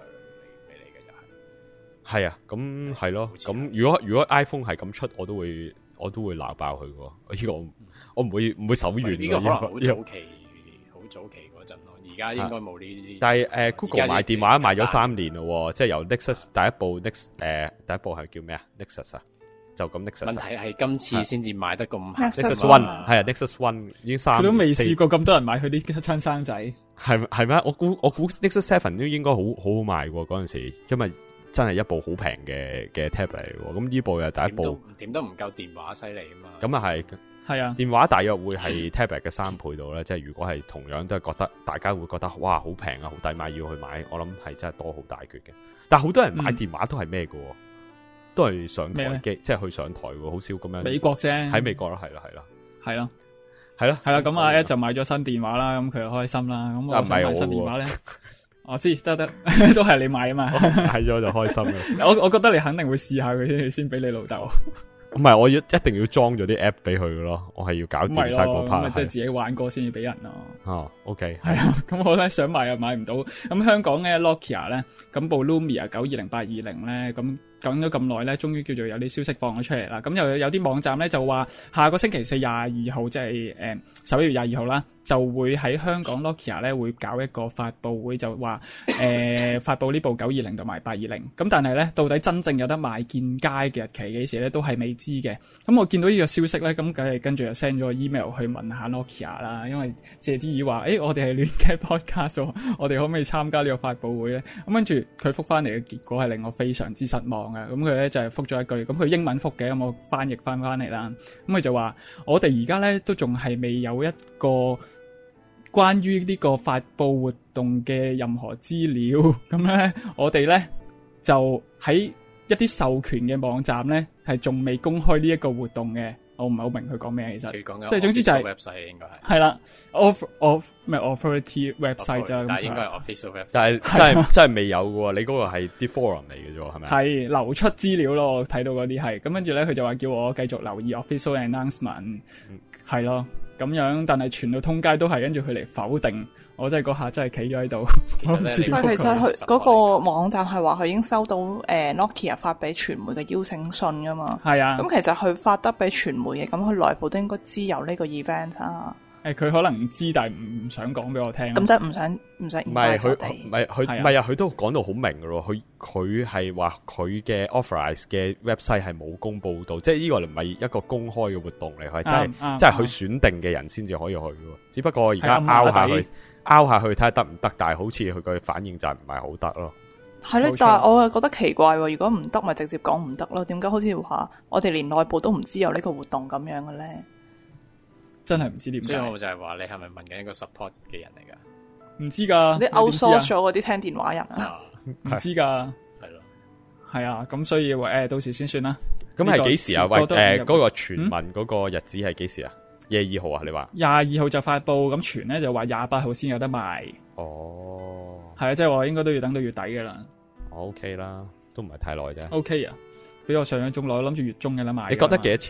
係啊，咁係咯，咁如果如果 iPhone 係咁出，我都會我都會鬧爆佢嘅。呢、這個我我唔會唔會手軟。呢、這個可能好早期，好早期嗰陣咯。而家應該冇呢啲。但係誒、呃、，Google 賣電話賣咗三年咯，即係由 Nexus 第一部 Nex 誒、呃、第一部係叫咩啊 Nexus 啊，就咁 Nexus。問題係今次先至賣得咁 Nexus One 係啊 Nexus One 已經三年。 佢都未試過咁多人買佢啲親生仔。係係咩？我估我估 Nexus Seven 都應該好好好賣喎嗰陣時，因為。真係一部好平嘅嘅 tab 嚟喎，咁呢部又第一部， 點都唔夠電話犀利啊嘛。 咁啊係，係啊，電話大約會係 tablet 嘅三倍度咧，即係如果係同樣都係覺得大家會覺得哇好平啊，好抵買要去買，我諗係真係多好大決嘅。但係好多人買電話都係咩嘅，都係上台機，即係去上台喎，好少咁樣。美國啫，喺美國咯，係啦，係啦，係咯，係咯，係啦。咁阿一就買咗新電話啦，咁佢又開心啦。咁我買新電話咧。我知得得，都係你買啊嘛，買咗就開心啦。我我覺得你肯定會試下佢先，先俾你老豆。唔係，我要一定要裝咗啲 app 俾佢嘅咯，我係要搞掂晒嗰 part，即係自己玩過先至俾人咯。哦 ，OK，係啊，咁我咧想買又買唔到。咁香港嘅 Nokia 咧，咁部 Lumia 九二零八二零咧，咁。講咗咁耐咧，終於叫做有啲消息放咗出嚟啦。咁又有啲網站咧就話，下個星期四廿二號，即係誒十一月廿二號啦，就會喺香港 Nokia 咧會搞一個發佈會，就話誒、呃、發佈呢部九二零同埋八二零。咁但係咧，到底真正有得賣見街嘅日期幾時咧，都係未知嘅。咁我見到呢個消息咧，咁梗係跟住就 send 咗個 email 去問下 Nokia 啦，因為謝之爾話，誒、欸、我哋係亂 get podcast，我哋可唔可以參加呢個發佈會咧？咁跟住佢覆翻嚟嘅結果係令我非常之失望。咁佢咧就係覆咗一句，咁佢英文覆嘅，咁我翻譯翻翻嚟啦。咁佢就話：我哋而家咧都仲係未有一個關於呢個發佈活動嘅任何資料。咁咧，我哋咧就喺一啲授權嘅網站咧係仲未公開呢一個活動嘅。我唔係好明佢講咩，其實即係總之就係 website 應該係係啦，of of 咩 authority website 啫， 但係應該係 official website， 但係真係真係未有嘅喎。你嗰個係啲 forum 嚟嘅啫，係咪？係流出資料咯，我睇到嗰啲係咁，跟住咧佢就話叫我繼續留意 official announcement，係咯咁樣，但係傳到通街都係，跟住佢嚟否定，我真係嗰下真係企咗喺度。其實咧，其實佢嗰個網站係話佢已經收到誒、呃、Nokia 發俾傳媒嘅邀請信噶嘛。係啊，咁其實佢發得俾傳媒嘅，咁佢內部都應該知有呢個 event 啊。誒，佢可能唔知，但係唔想講俾我聽。咁即係唔想唔想。唔係佢，唔係佢，唔係啊！佢都講到好明噶咯。佢佢係話佢嘅 authorized 嘅 website 係冇公布到，即係呢個唔係一個公開嘅活動嚟，係真係即係佢選定嘅人先至可以去嘅。只不過而家拗下去，拗下去睇下得唔得，但係好似佢個反應就係唔係好得咯。係咧，但係我又覺得奇怪喎。如果唔得，咪直接講唔得咯。點解好似話我哋連內部都唔知有呢個活動咁樣嘅咧？真係唔知點解， 所以我就係話你係咪問緊一個 support 嘅人嚟噶？ 唔知噶， 你 outsource 咗嗰啲聽電話人啊？ 唔知噶，係咯，係啊，咁所以誒，到時先算啦。 咁係幾時啊？喂，誒，嗰個傳聞嗰個日子係幾時啊？廿二號啊？你話廿二號就發布，咁傳咧就話廿八號先有得賣。哦，係啊，即係話應該都要等到月底噶啦。 O K 啦，都唔係太耐啫。 O K 啊，比我上一鐘耐，諗住月中嘅啦賣。 你覺得幾多錢啊？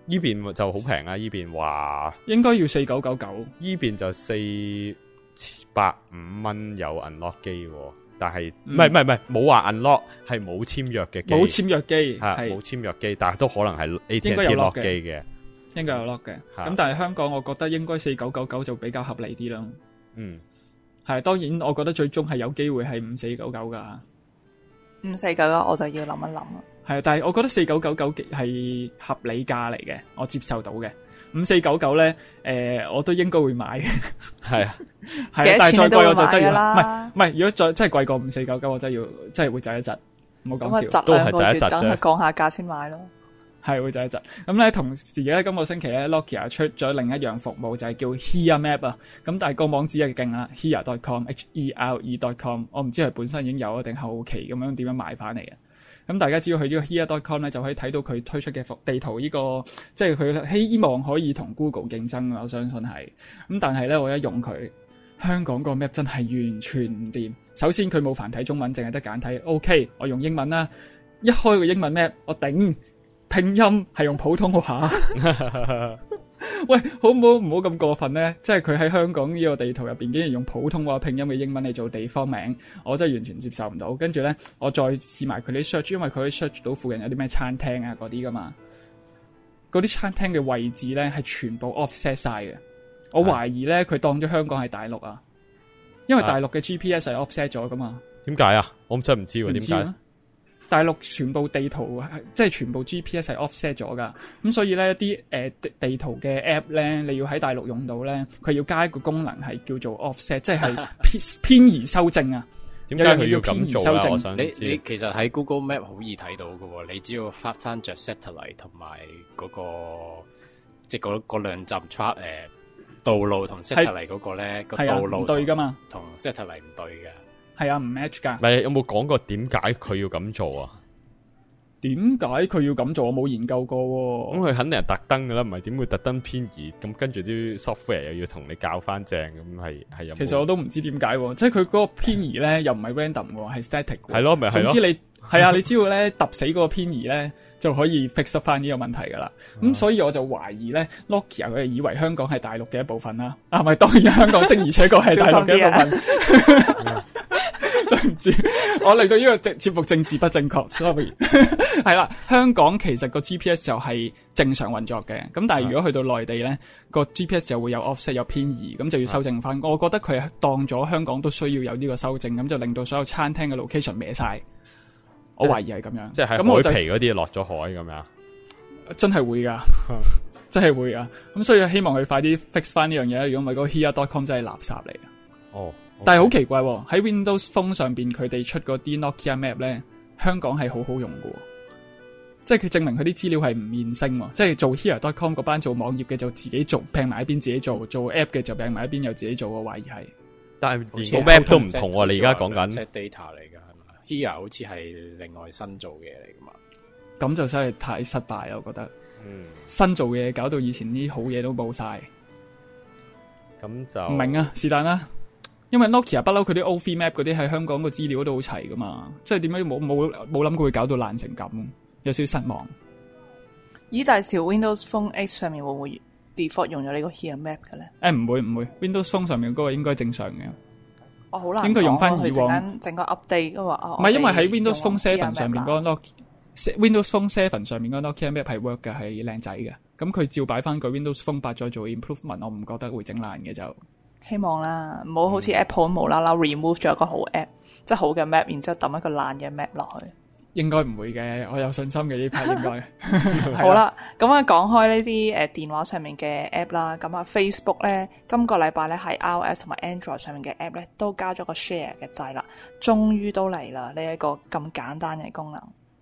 依邊就好平啊！依邊話應該要四九九九， 依邊就四百五蚊有 unlock 機，但係唔係唔係唔係冇話 unlock，係冇簽約嘅機， 冇簽約機係冇簽約機，但係都可能係 A T and T lock 機嘅， 應該有 lock 嘅。咁但係香港，我覺得應該四九九九就比較合理啲啦。 嗯， 係當然，我覺得最終係有機會係五四九九噶。 五四九九我就要諗一諗啦。 係，但係我覺得四九九九係合理價嚟嘅，我接受到嘅。五四九九咧，誒、呃，我都應該會買嘅。係啊，係啊，但係再貴我就真係要，唔係唔係，如果再真係貴過五四九九，我真係要，真係會窒一窒，唔好講笑， 都係窒一窒啫。等佢降下價先買咯。係會窒一窒。咁咧，同時咧，今個星期咧 ，Nokia 出咗另一樣服務，就係、是、叫 Here Map 啊。咁但係個網址係勁啦 ，here dot com，h e r e dot com。我唔知係本身已經有定後期咁樣點樣買翻嚟嘅。咁大家只要去呢個 here dot com 咧，就可以睇到佢推出嘅地圖呢、這個，即係佢希望可以同 Google 競爭啊！我相信係。咁但係咧，我一用佢，香港個 map 真係完全唔掂。首先佢冇繁體中文，淨係得簡體。OK， 我用英文啦。一開個英文 map，我頂拼音係用普通話。喂，好唔好唔好咁過分咧？即係佢喺香港呢個地圖入邊，竟然用普通話拼音嘅英文嚟做地方名，我真係完全接受唔到。跟住咧，我再試埋佢啲 search，因為佢可以 search 到附近有啲咩餐廳啊嗰啲噶嘛。嗰啲餐廳嘅位置咧係全部 offset 晒嘅。我懷疑咧佢當咗香港係大陸啊，因為大陸嘅 G P S 係 offset 咗噶嘛。 點解啊？我真係唔知喎，點解？ 大陸全部地圖即係全部 G P S 係 offset 咗噶，咁所以咧啲誒地圖嘅 app 咧，你要喺大陸用到咧，佢要加一個功能係叫做 offset， 即係偏偏移修正啊。 點解佢要咁做啊？我想你你其實喺 Google Map 好易睇到噶，你只要發翻着 satellite 同埋嗰個即係嗰嗰兩浸 chart 誒道路同 satellite 嗰個咧個道路唔對噶嘛， 同 satellite 唔對嘅。 係啊，唔 match 噶。 咪有冇講過點解佢要咁做啊？ 點解佢要咁做？我冇研究過。 咁佢肯定係特登噶啦，唔係點會特登偏移？咁跟住啲 software 又要同你校翻正，咁係係有。 其實我都唔知點解，即係佢嗰個偏移咧又唔係 random 喎，係 static。係咯，咪係咯。 總之你係啊，你只要咧揼死嗰個偏移咧，就可以 fix 翻呢個問題噶啦。咁、嗯、所以我就懷疑咧 ，Nokia 佢係以為香港係大陸嘅一部分啦。啊，咪當然香港的而且確係大陸嘅一部分。對唔住，我嚟到呢個節目政治不正確，sorry。係啦，香港其實個 G P S 就係正常運作嘅，咁但係如果去到內地咧，個 G P S 就會有 offset 有偏移，咁就要修正翻。我覺得佢係當咗香港都需要有呢個修正，咁就令到所有餐廳嘅 location 歪晒。我懷疑係咁樣， 即係喺海皮嗰啲落咗海咁樣， 真係會噶，真係會噶。咁所以希望佢快啲 fix 翻呢樣嘢，如果唔係嗰個 here dot com 真係垃圾嚟嘅。 哦。Okay. 但係好奇怪喎，喺 Windows Phone 上邊佢哋出嗰啲 Nokia Map 咧，香港係好好用嘅，即係佢證明佢啲資料係唔現成喎，即係做 here dot com 嗰班做網頁嘅就自己做，拼埋一邊自己做，做 app 嘅就拼埋一邊又自己做，我懷疑係。 但係連個 map 都唔同喎，你而家講緊 set data 嚟㗎係嘛 ？Here 好似係另外新做嘅嘢嚟㗎嘛？ 咁就真係太失敗啦，我覺得。 嗯。新做嘅嘢搞到以前啲好嘢都冇晒。 咁就唔明啊，是但啦。因為 Nokia 不嬲佢啲 O V Map 嗰啲喺香港個資料都好齊噶嘛，即係點解冇冇冇諗過會搞到爛成咁，有少少失望。 咦？但係 Windows Phone X 上面會唔會 default 用咗呢個 Here Map 嘅咧？ 誒唔會唔會 ，Windows Phone 上面嗰個應該正常嘅。 我好難講。 應該用翻以往整個 update 嘅話， 唔係因為喺 Windows Phone Seven 上面嗰個 Nokia Windows Phone Seven 上面嗰個 Nokia Map 係 work 嘅，係靚仔嘅。咁佢照擺翻個 Windows Phone 八再做 improvement， 我唔覺得會整爛嘅就。 希望啦，唔好好似 Apple 無啦啦 remove 咗一個好 app， 即係好嘅 map， 然之後抌一個爛嘅 map 落去。 應該唔會嘅，我有信心嘅呢排應該。 好啦，咁啊講開呢啲誒電話上面嘅 app 啦，咁啊 Facebook 咧今個禮拜咧喺 iOS 同埋 Android 上面嘅 app 咧都加咗個 share 嘅掣啦，終於都嚟啦呢一個咁簡單嘅功能。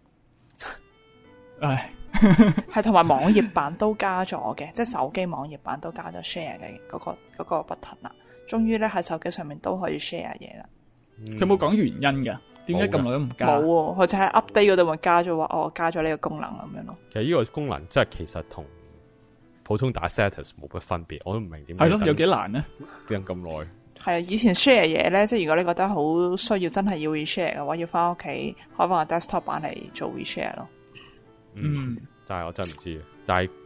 唉。 係同埋網頁版都加咗嘅，即係手機網頁版都加咗 share 嘅嗰、嗰個嗰、嗰個 button 啦。終於咧喺手機上面都可以 share 嘢啦。 佢冇講原因噶，點解咁耐都唔加？ 冇，佢就喺 update 嗰度咪加咗話哦，加咗呢個功能咁樣咯。 其實呢個功能真係其實同普通打 status 冇乜分別，我都唔明點解。 係咯，有幾難呢？ 等咁耐。 係啊，以前 share 嘢咧，即係如果你覺得好需要，真係要 re-share 嘅話，要翻屋企開翻個 desktop 版嚟做 re-share 咯。 嗯， 但係我真係唔知，但係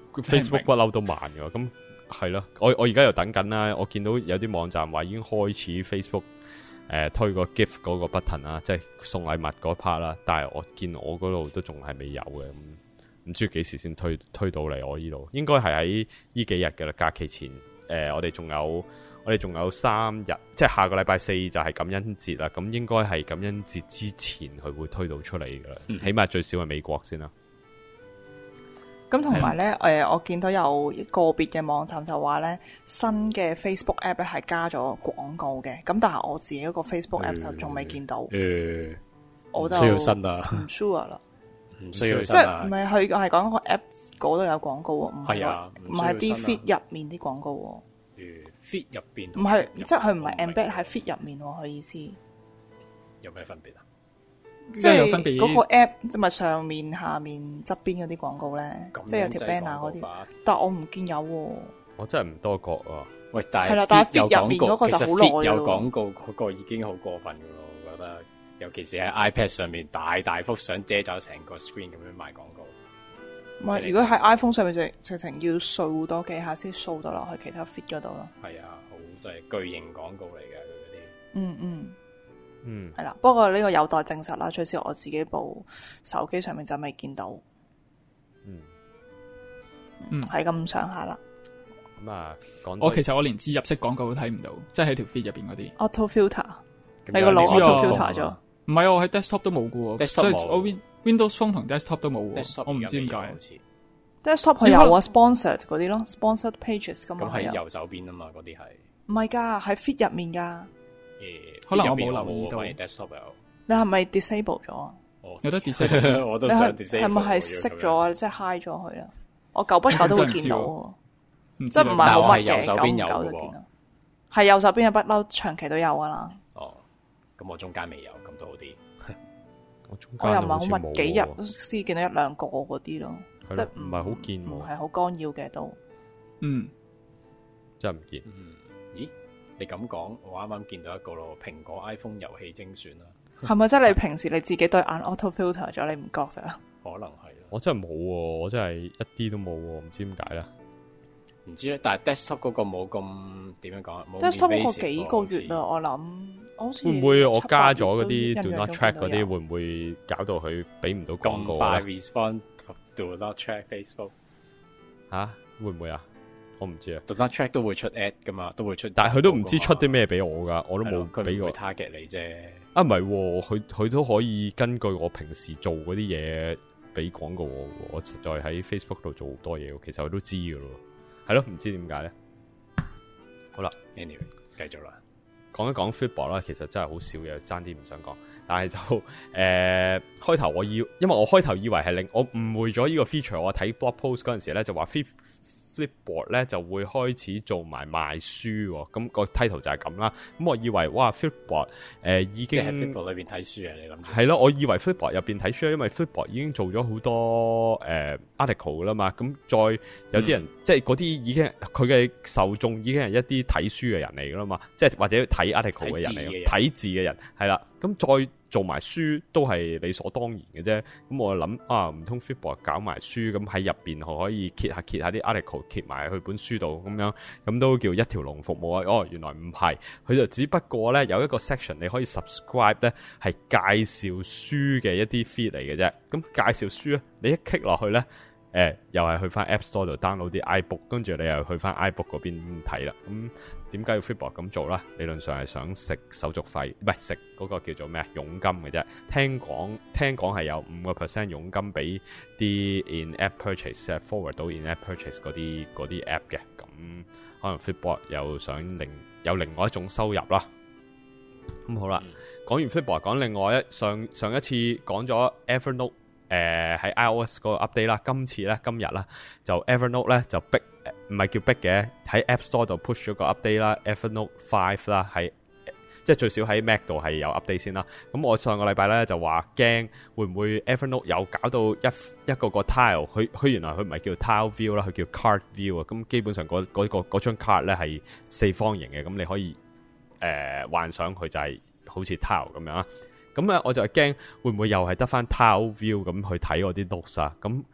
Facebook 不嬲都慢嘅，咁係咯。我我而家又等緊啦，我見到有啲網站話已經開始 Facebook 誒、呃、推個 gift 嗰個 button 啦，即係送禮物嗰 part 啦。但係我見我嗰度都仲係未有嘅，唔知幾時先推推到嚟我呢度。應該係喺呢幾日嘅啦，假期前。誒、呃，我哋仲有我哋仲有三日，即係下個禮拜四就係感恩節啦。咁應該係感恩節之前佢會推到出嚟嘅啦，嗯、起碼最少係美國先啦。 咁同埋咧，誒，我見到有個別嘅網站就話咧，新嘅 Facebook app 咧係加咗廣告嘅。咁但係我自己嗰個 Facebook app 就仲未見到。誒、 嗯， 我就唔需要新啊， 唔 sure 啦， 唔需要新啊。即係唔係佢係講個 app 嗰度有廣告喎，唔係啊， 唔係啲 feed 入面啲廣告喎。 誒 feed 入邊唔係，即係佢唔係 embed 喺 feed 入面喎，佢意思。 有咩分別啊？ 即係嗰個 app 即係上面、下面、側邊嗰啲廣告咧，即係有條 banner 嗰啲，但係我唔見有喎。 我真係唔多覺啊。 喂，但係係啦，但係 feed 入面嗰個就好耐咯。 有廣告嗰個已經好過分噶咯，我覺得。尤其是喺 iPad 上面大大幅相遮咗成個 screen 咁樣賣廣告。 唔係，如果喺 iPhone 上面就直情要掃多幾下先掃到落去其他 feed 嗰度咯。 係啊，好犀利，巨型廣告嚟嘅嗰啲。 嗯嗯。 嗯， 係啦，不過呢個有待證實啦。最少我自己部手機上面就未見到。 嗯， 嗯， 係咁上下啦。 咁啊，講我其實我連置入式廣告都睇唔到，即係喺條 feed 入邊嗰啲。 Auto filter，你個腦 auto filter 咗？ 唔係，我喺 desktop 都冇嘅喎，即係我 Win Windows Phone 同 desktop 都冇喎，我唔知點解。 desktop 佢有啊 ，sponsored 嗰啲咯 ，sponsored pages 咁咁喺右手邊啊嘛，嗰啲係。 唔係㗎，喺 feed 入面㗎。 可能我冇留意到。 你係咪 disable 咗啊？ 有得 disable， 我都想 disable。 係咪係熄咗啊？即係 high 咗佢啊？我久不久都會見到， 即係唔係好乜嘅， 久唔久就見到。係右手邊嘅不嬲，長期都有㗎啦。 哦，咁我中間未有，咁都好啲。 我中間我又唔係好密，幾日先見到一兩個嗰啲咯，即係唔係好見， 唔係好干擾嘅都。 嗯， 真係唔見。 咦？你咁講，我啱啱見到一個咯，蘋果 iPhone 遊戲精選啦。 係咪即係你平時你自己對眼 auto filter 咗，你唔覺咋？ 可能係。 我真係冇喎，我真係一啲都冇喎，唔知點解咧。 唔知咧，但係 desktop 嗰個冇咁點樣講 ？desktop 嗰個幾個月啦，我諗，好似會唔會我加咗嗰啲 do not track 嗰啲，會唔會搞到佢俾唔到廣告啊？ 咁快 respond do not track Facebook 吓？會唔會啊？我唔知啊 ，do not track 都會出 ad 噶嘛，都會出， 但係佢都唔知出啲咩俾我噶，我都冇俾過 target 你啫。 啊，唔係，佢佢都可以根據我平時做嗰啲嘢俾廣告我。我實在喺 Facebook 度做好多嘢，其實佢都知噶咯。係咯，唔知點解咧。好啦 ，anyway，繼續啦。 講一講 Flipboard 啦，其實真係好少嘢，爭啲唔想講。但係就誒、呃、開頭我要，因為我開頭以為係令我誤會咗呢個 feature。我睇 blog post 嗰陣時咧就話 Flip Flipboard 咧就會開始做埋賣書，咁、那個 title 就係咁啦。咁我以為哇 Flipboard 誒、呃、已經即係 Flipboard 裏邊睇書啊？你諗係咯？我以為 Flipboard 入邊睇書，因為 Flipboard 已經做咗好多誒、呃、article 啦嘛。咁再有啲人、嗯、即係嗰啲已經佢嘅受眾已經係一啲睇書嘅人嚟噶啦嘛，即係或者睇 article 嘅人嚟，睇字嘅人係啦。咁再做埋書都係理所當然嘅啫。咁我諗啊，唔通 Flipboard 搞埋書，咁喺入邊可以揭下揭下啲 article， 揭埋去本書度咁樣，咁都叫一條龍服務啊？哦，原來唔係，佢就只不過咧有一個 section 你可以 subscribe 咧，係介紹書嘅一啲 feed 嚟嘅啫。咁介紹書咧，你一 click 落去咧，誒、呃，又係去翻 App Store 度 download 啲 iBook， 跟住你又去翻 iBook 嗰邊睇啦。咁點解要 Flipboard 咁做啦？理論上係想食手續費，唔係食嗰個叫做咩佣金嘅啫。聽講聽講係有五個 percent 佣金俾啲 in-app purchase forward 到 in-app purchase 嗰啲嗰啲 app 嘅。咁可能 Flipboard 又想另有另外一種收入啦。咁好啦，講、嗯、完 Flipboard，講另外一上上一次講咗 Evernote， 誒、呃、喺 iOS 嗰個 update 啦。今次咧今日啦就 Evernote 咧就逼。唔係叫逼嘅，喺 App Store 度 push 咗個 update 啦 ，Evernote five 啦，喺即係最少喺 Mac 度係有 update 先啦。咁我上個禮拜咧就話驚會唔會 Evernote 有搞到一一個個 tile， 佢佢原來佢唔係叫 tile view 啦，佢叫 card view 啊。咁基本上嗰嗰個嗰張 card 咧係四方形嘅，咁你可以誒、呃、幻想佢就係好似 tile 咁樣啦。咁咧我就係驚會唔會又係得翻 tile view 咁去睇我啲 notes 啊？咁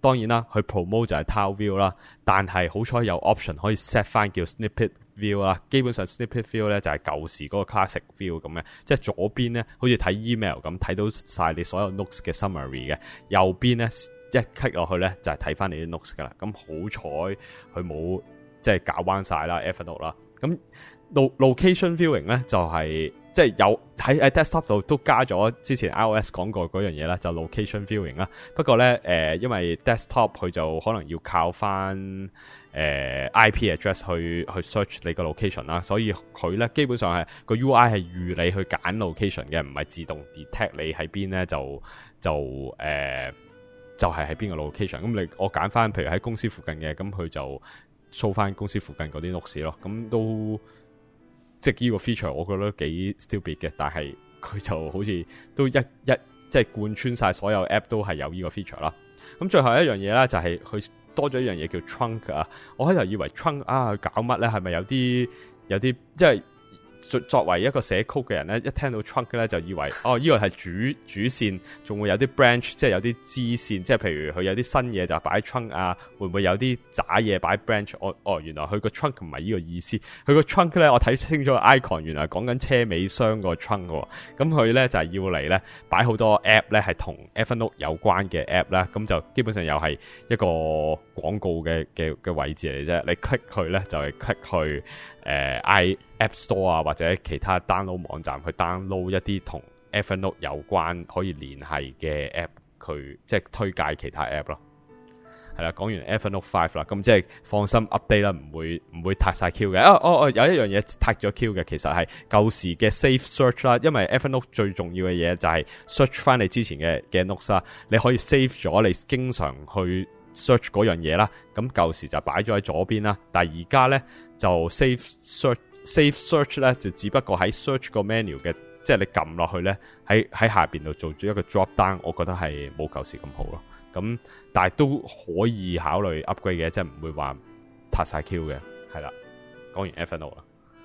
當然啦，佢 promote 就係 tile view 啦，但係好彩有 option 可以 set 翻叫 snippet view 啦。基本上 snippet view 咧就係舊時嗰個 classic view 咁嘅，即係左邊咧好似睇 email 咁，睇到晒你所有 notes 嘅 summary 嘅，右邊咧一 click 落去咧就係睇翻你啲 notes 噶啦。咁好彩佢冇即係搞彎晒啦 Evernote 啦。咁 location viewing 咧就係、是。即係有喺喺 desktop 度都加咗之前 iOS 講過嗰樣嘢啦，就 location viewing 啦。不過咧誒、呃，因為 desktop 佢就可能要靠翻誒、呃、I P address 去去 search 你個 location 啦，所以佢咧基本上係個 U I 係預你去揀 location 嘅，唔係自動 detect 你喺邊咧就就誒、呃、就係喺邊個 location。咁你我揀翻譬如喺公司附近嘅，咁佢就 show 翻公司附近嗰啲 notes 咯，咁都。即係呢個 feature 我覺得幾 stupid 嘅，但係佢就好似都一一即係貫穿晒所有 app 都係有呢個 feature 啦。咁最後一樣嘢咧就係佢多咗一樣嘢叫 trunk 啊。我開頭以為 trunk 啊佢搞乜咧，係咪有啲有啲即係作作為一個寫 code 嘅人咧，一聽到 trunk 咧就以為哦呢個係主主線，仲會有啲 branch 即係有啲支線，即係譬如佢有啲新嘢就擺 trunk 啊，會唔會有啲渣嘢擺 branch？ 哦哦，原來佢個 trunk 唔係呢個意思，佢個 trunk 咧我睇清楚個 icon， 原來講緊車尾箱個 trunk 喎。咁佢咧就係要嚟咧擺好多 app 咧係同 Evernote 有關嘅 app 啦，咁就基本上又係一個廣告嘅嘅嘅位置嚟啫。你 click 佢咧就係 click 去誒 i App Store 啊，或者其他 download 網站去 download 一啲同 Evernote 有關可以聯繫嘅 app， 佢即係推介其他 app 咯。係啦，講完 Evernote 五啦，咁即係放心 update 啦，唔會唔會撻晒 Q 嘅。哦哦哦，有一樣嘢撻咗 Q 嘅，其實係舊時嘅 Save Search 啦，因為 Evernote 最重要嘅嘢就係 search 翻你之前嘅嘅 notes 啦，你可以 save 咗你經常去 search 嗰樣嘢啦。咁舊時就擺咗喺左邊啦，但係而家咧就 Save Search。Save Search 咧就只不過喺 Search 個 menu 嘅，即係你撳落去咧，喺喺下邊度做咗一個 drop down， 我覺得係冇舊時咁好咯。咁但係都可以考慮 upgrade 嘅，即係唔會話撻晒 Q 嘅。係啦，講完 Evernote 啦。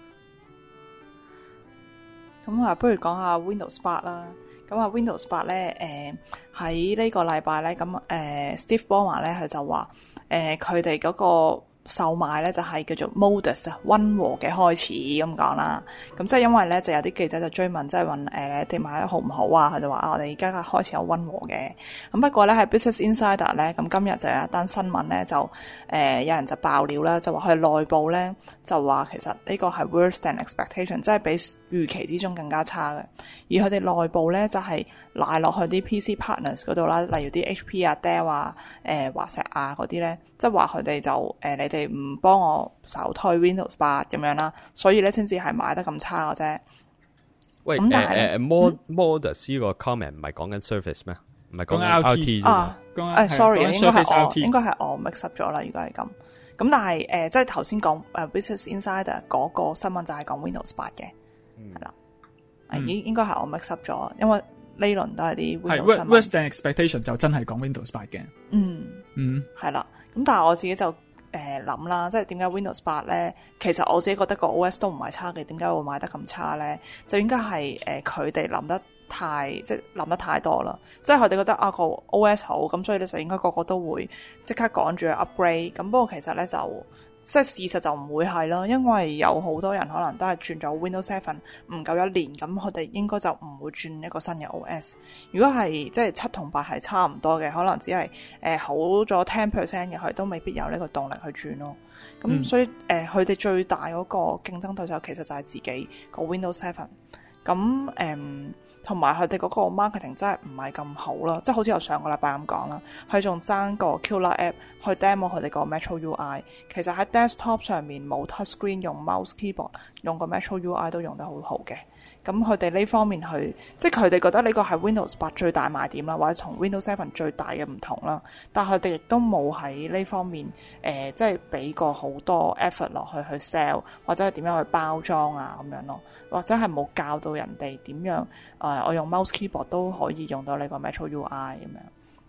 咁啊，不如講下 Windows 八啦。咁啊 Windows 八咧，誒喺呢個禮拜咧，咁誒、呃、Steve Ballmer 咧佢就話，誒佢哋嗰個售賣咧就係叫做 modest 啊，溫和嘅開始咁講啦。咁即係因為咧就有啲記者就追問，即係問誒你哋買得好唔好啊？佢就話啊，我哋而家開始有溫和嘅。咁不過咧喺 Business Insider 咧，咁今日就有一單新聞咧就誒、呃、有人就爆料啦，就話佢內部咧就話其實呢個係 worse than expectation， 即係比預期之中更加差嘅。而佢哋內部咧就係賴落去啲 P C partners 嗰度啦，例如啲 H P 啊、Dell 啊、誒華碩啊嗰啲咧，即係話佢哋就誒、呃、你哋唔幫我首推 Windows 八咁樣啦，所以咧先至係買得咁差嘅啫。 喂，誒誒 mod modest 呢個 comment 唔係講緊 Surface 咩？唔係講緊 L T 啊？誒 sorry， 應該係我 L T 應該係我 mix up 咗啦。如果係咁，咁但係誒、呃、即係頭先講誒 Business Insider 嗰個新聞就係講 Windows 八嘅，係啦、嗯，應應該係我 mix up 咗，因為呢輪都係啲 Windows 新聞。 worse than expectation 就真係講 Windows 八嘅。 嗯嗯，係啦。咁但係我自己就誒諗啦，即係點解 Windows 八咧？其實我自己覺得個 O S 都唔係差嘅，點解會賣得咁差咧？就應該係誒佢哋諗得太即係諗得太多啦，即係佢哋覺得啊個 O S 好，咁所以咧就應該個個都會即刻趕住去 upgrade。咁不過其實咧就即係事實就唔會係啦，因為有好多人可能都係轉咗 Windows 七唔夠一年，咁佢哋應該就唔會轉一個新嘅 O S。如果係即係七同八係差唔多嘅，可能只係誒、呃、好咗 ten percent 嘅，佢都未必有呢個動力去轉咯。咁、嗯、所以誒佢哋最大嗰個競爭對手其實就係自己個 Windows 七。咁誒同埋佢哋嗰個 marketing 真係唔係咁好啦，即係好似我上個禮拜咁講啦，佢仲爭個 Killer App 去 demo 佢哋個 Metro U I。其實喺 desktop 上面冇 touch screen 用 mouse keyboard 用個 Metro U I 都用得好好嘅。咁佢哋呢方面去，即係佢哋覺得呢個係 Windows 八最大賣點啦，或者同 Windows 七最大嘅唔同啦。但係佢哋亦都冇喺呢方面誒、呃，即係俾過好多 effort 落去去 sell， 或者係點樣去包裝啊咁樣咯，或者係冇教到人哋點樣誒、呃，我用 mouse keyboard 都可以用到呢個 Metro U I 咁樣。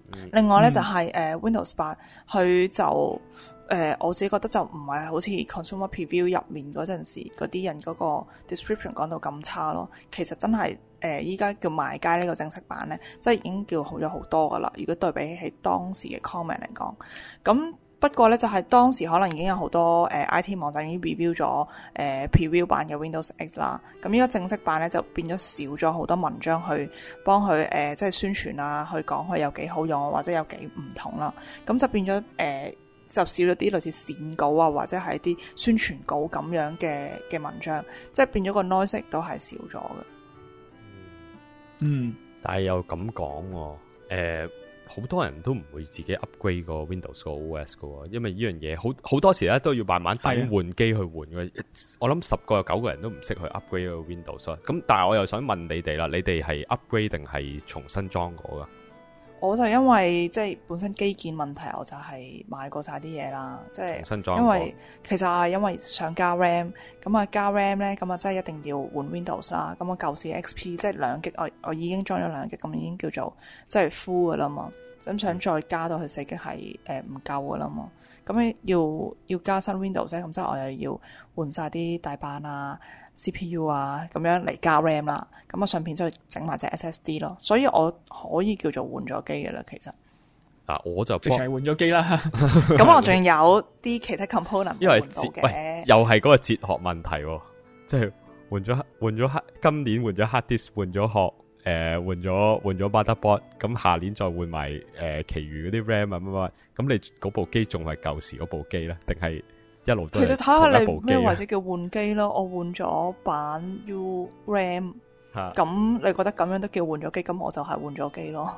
另外咧、嗯、就係、是、誒、呃、Windows 八，佢就誒、呃、我自己覺得就唔係好似 consumer preview 入面嗰陣時嗰啲人嗰個 description 講到咁差咯。其實真係誒依家叫賣街呢個正式版咧，即係已經叫好咗好多噶啦。如果對比起當時嘅 comment 嚟講，咁不過咧就係、是、當時可能已經有好多誒、呃、I T 網站已經 review 咗誒、呃、preview 版嘅 Windows X 啦。咁依家正式版咧就變咗少咗好多文章去幫佢誒、呃、即係宣傳啊，去講佢有幾好用或者有幾唔同啦。咁就變咗誒、呃、就少咗啲類似線稿啊，或者係啲宣傳稿咁樣嘅嘅文章，即係變咗個 noise 都係少咗嘅。 嗯， 但係又咁講喎，誒好多人都唔會自己 upgrade 個 Windows 個 O S 嘅，因為呢樣嘢好好多時咧都要慢慢等換機去換嘅。我諗十個有九個人都唔識去 upgrade 個 Windows。咁但係我又想問你哋啦，你哋係 upgrade 定係重新裝過噶？ 我就因為即係本身基建問題，我就係買過晒啲嘢啦，即係重新裝。 因為其實係因為想加 RAM， 咁啊加 RAM 咧，咁啊真係一定要換 Windows 啦。咁啊舊時 X P 即係兩 G， 我我已經裝咗兩 G， 咁已經叫做即係 full 噶啦嘛。咁想再加到去四 G 係誒唔夠噶啦嘛。咁要要加新 Windows 咧，咁即係我又要換晒啲大板啊、C P U 啊，咁樣嚟加 RAM 啦。咁啊順便再整埋隻 S S D 咯。所以我可以叫做換咗機嘅啦，其實。 嗱，我就直情係換咗機啦。 咁我仲有啲其他 component 因為換到嘅。 喂，又係嗰個哲學問題喎，即係換咗換咗黑，今年換咗 hard disk， 換咗殼。誒、呃，換咗換咗 motherboard，咁下年再換埋誒，其餘嗰啲 RAM 啊乜乜，咁你嗰部機仲係舊時嗰部機咧，定係一路都係同一部機？其實睇下你咩位置叫換機咯。我換咗版 U RAM，咁你覺得咁樣都叫換咗機？咁我就係換咗機咯。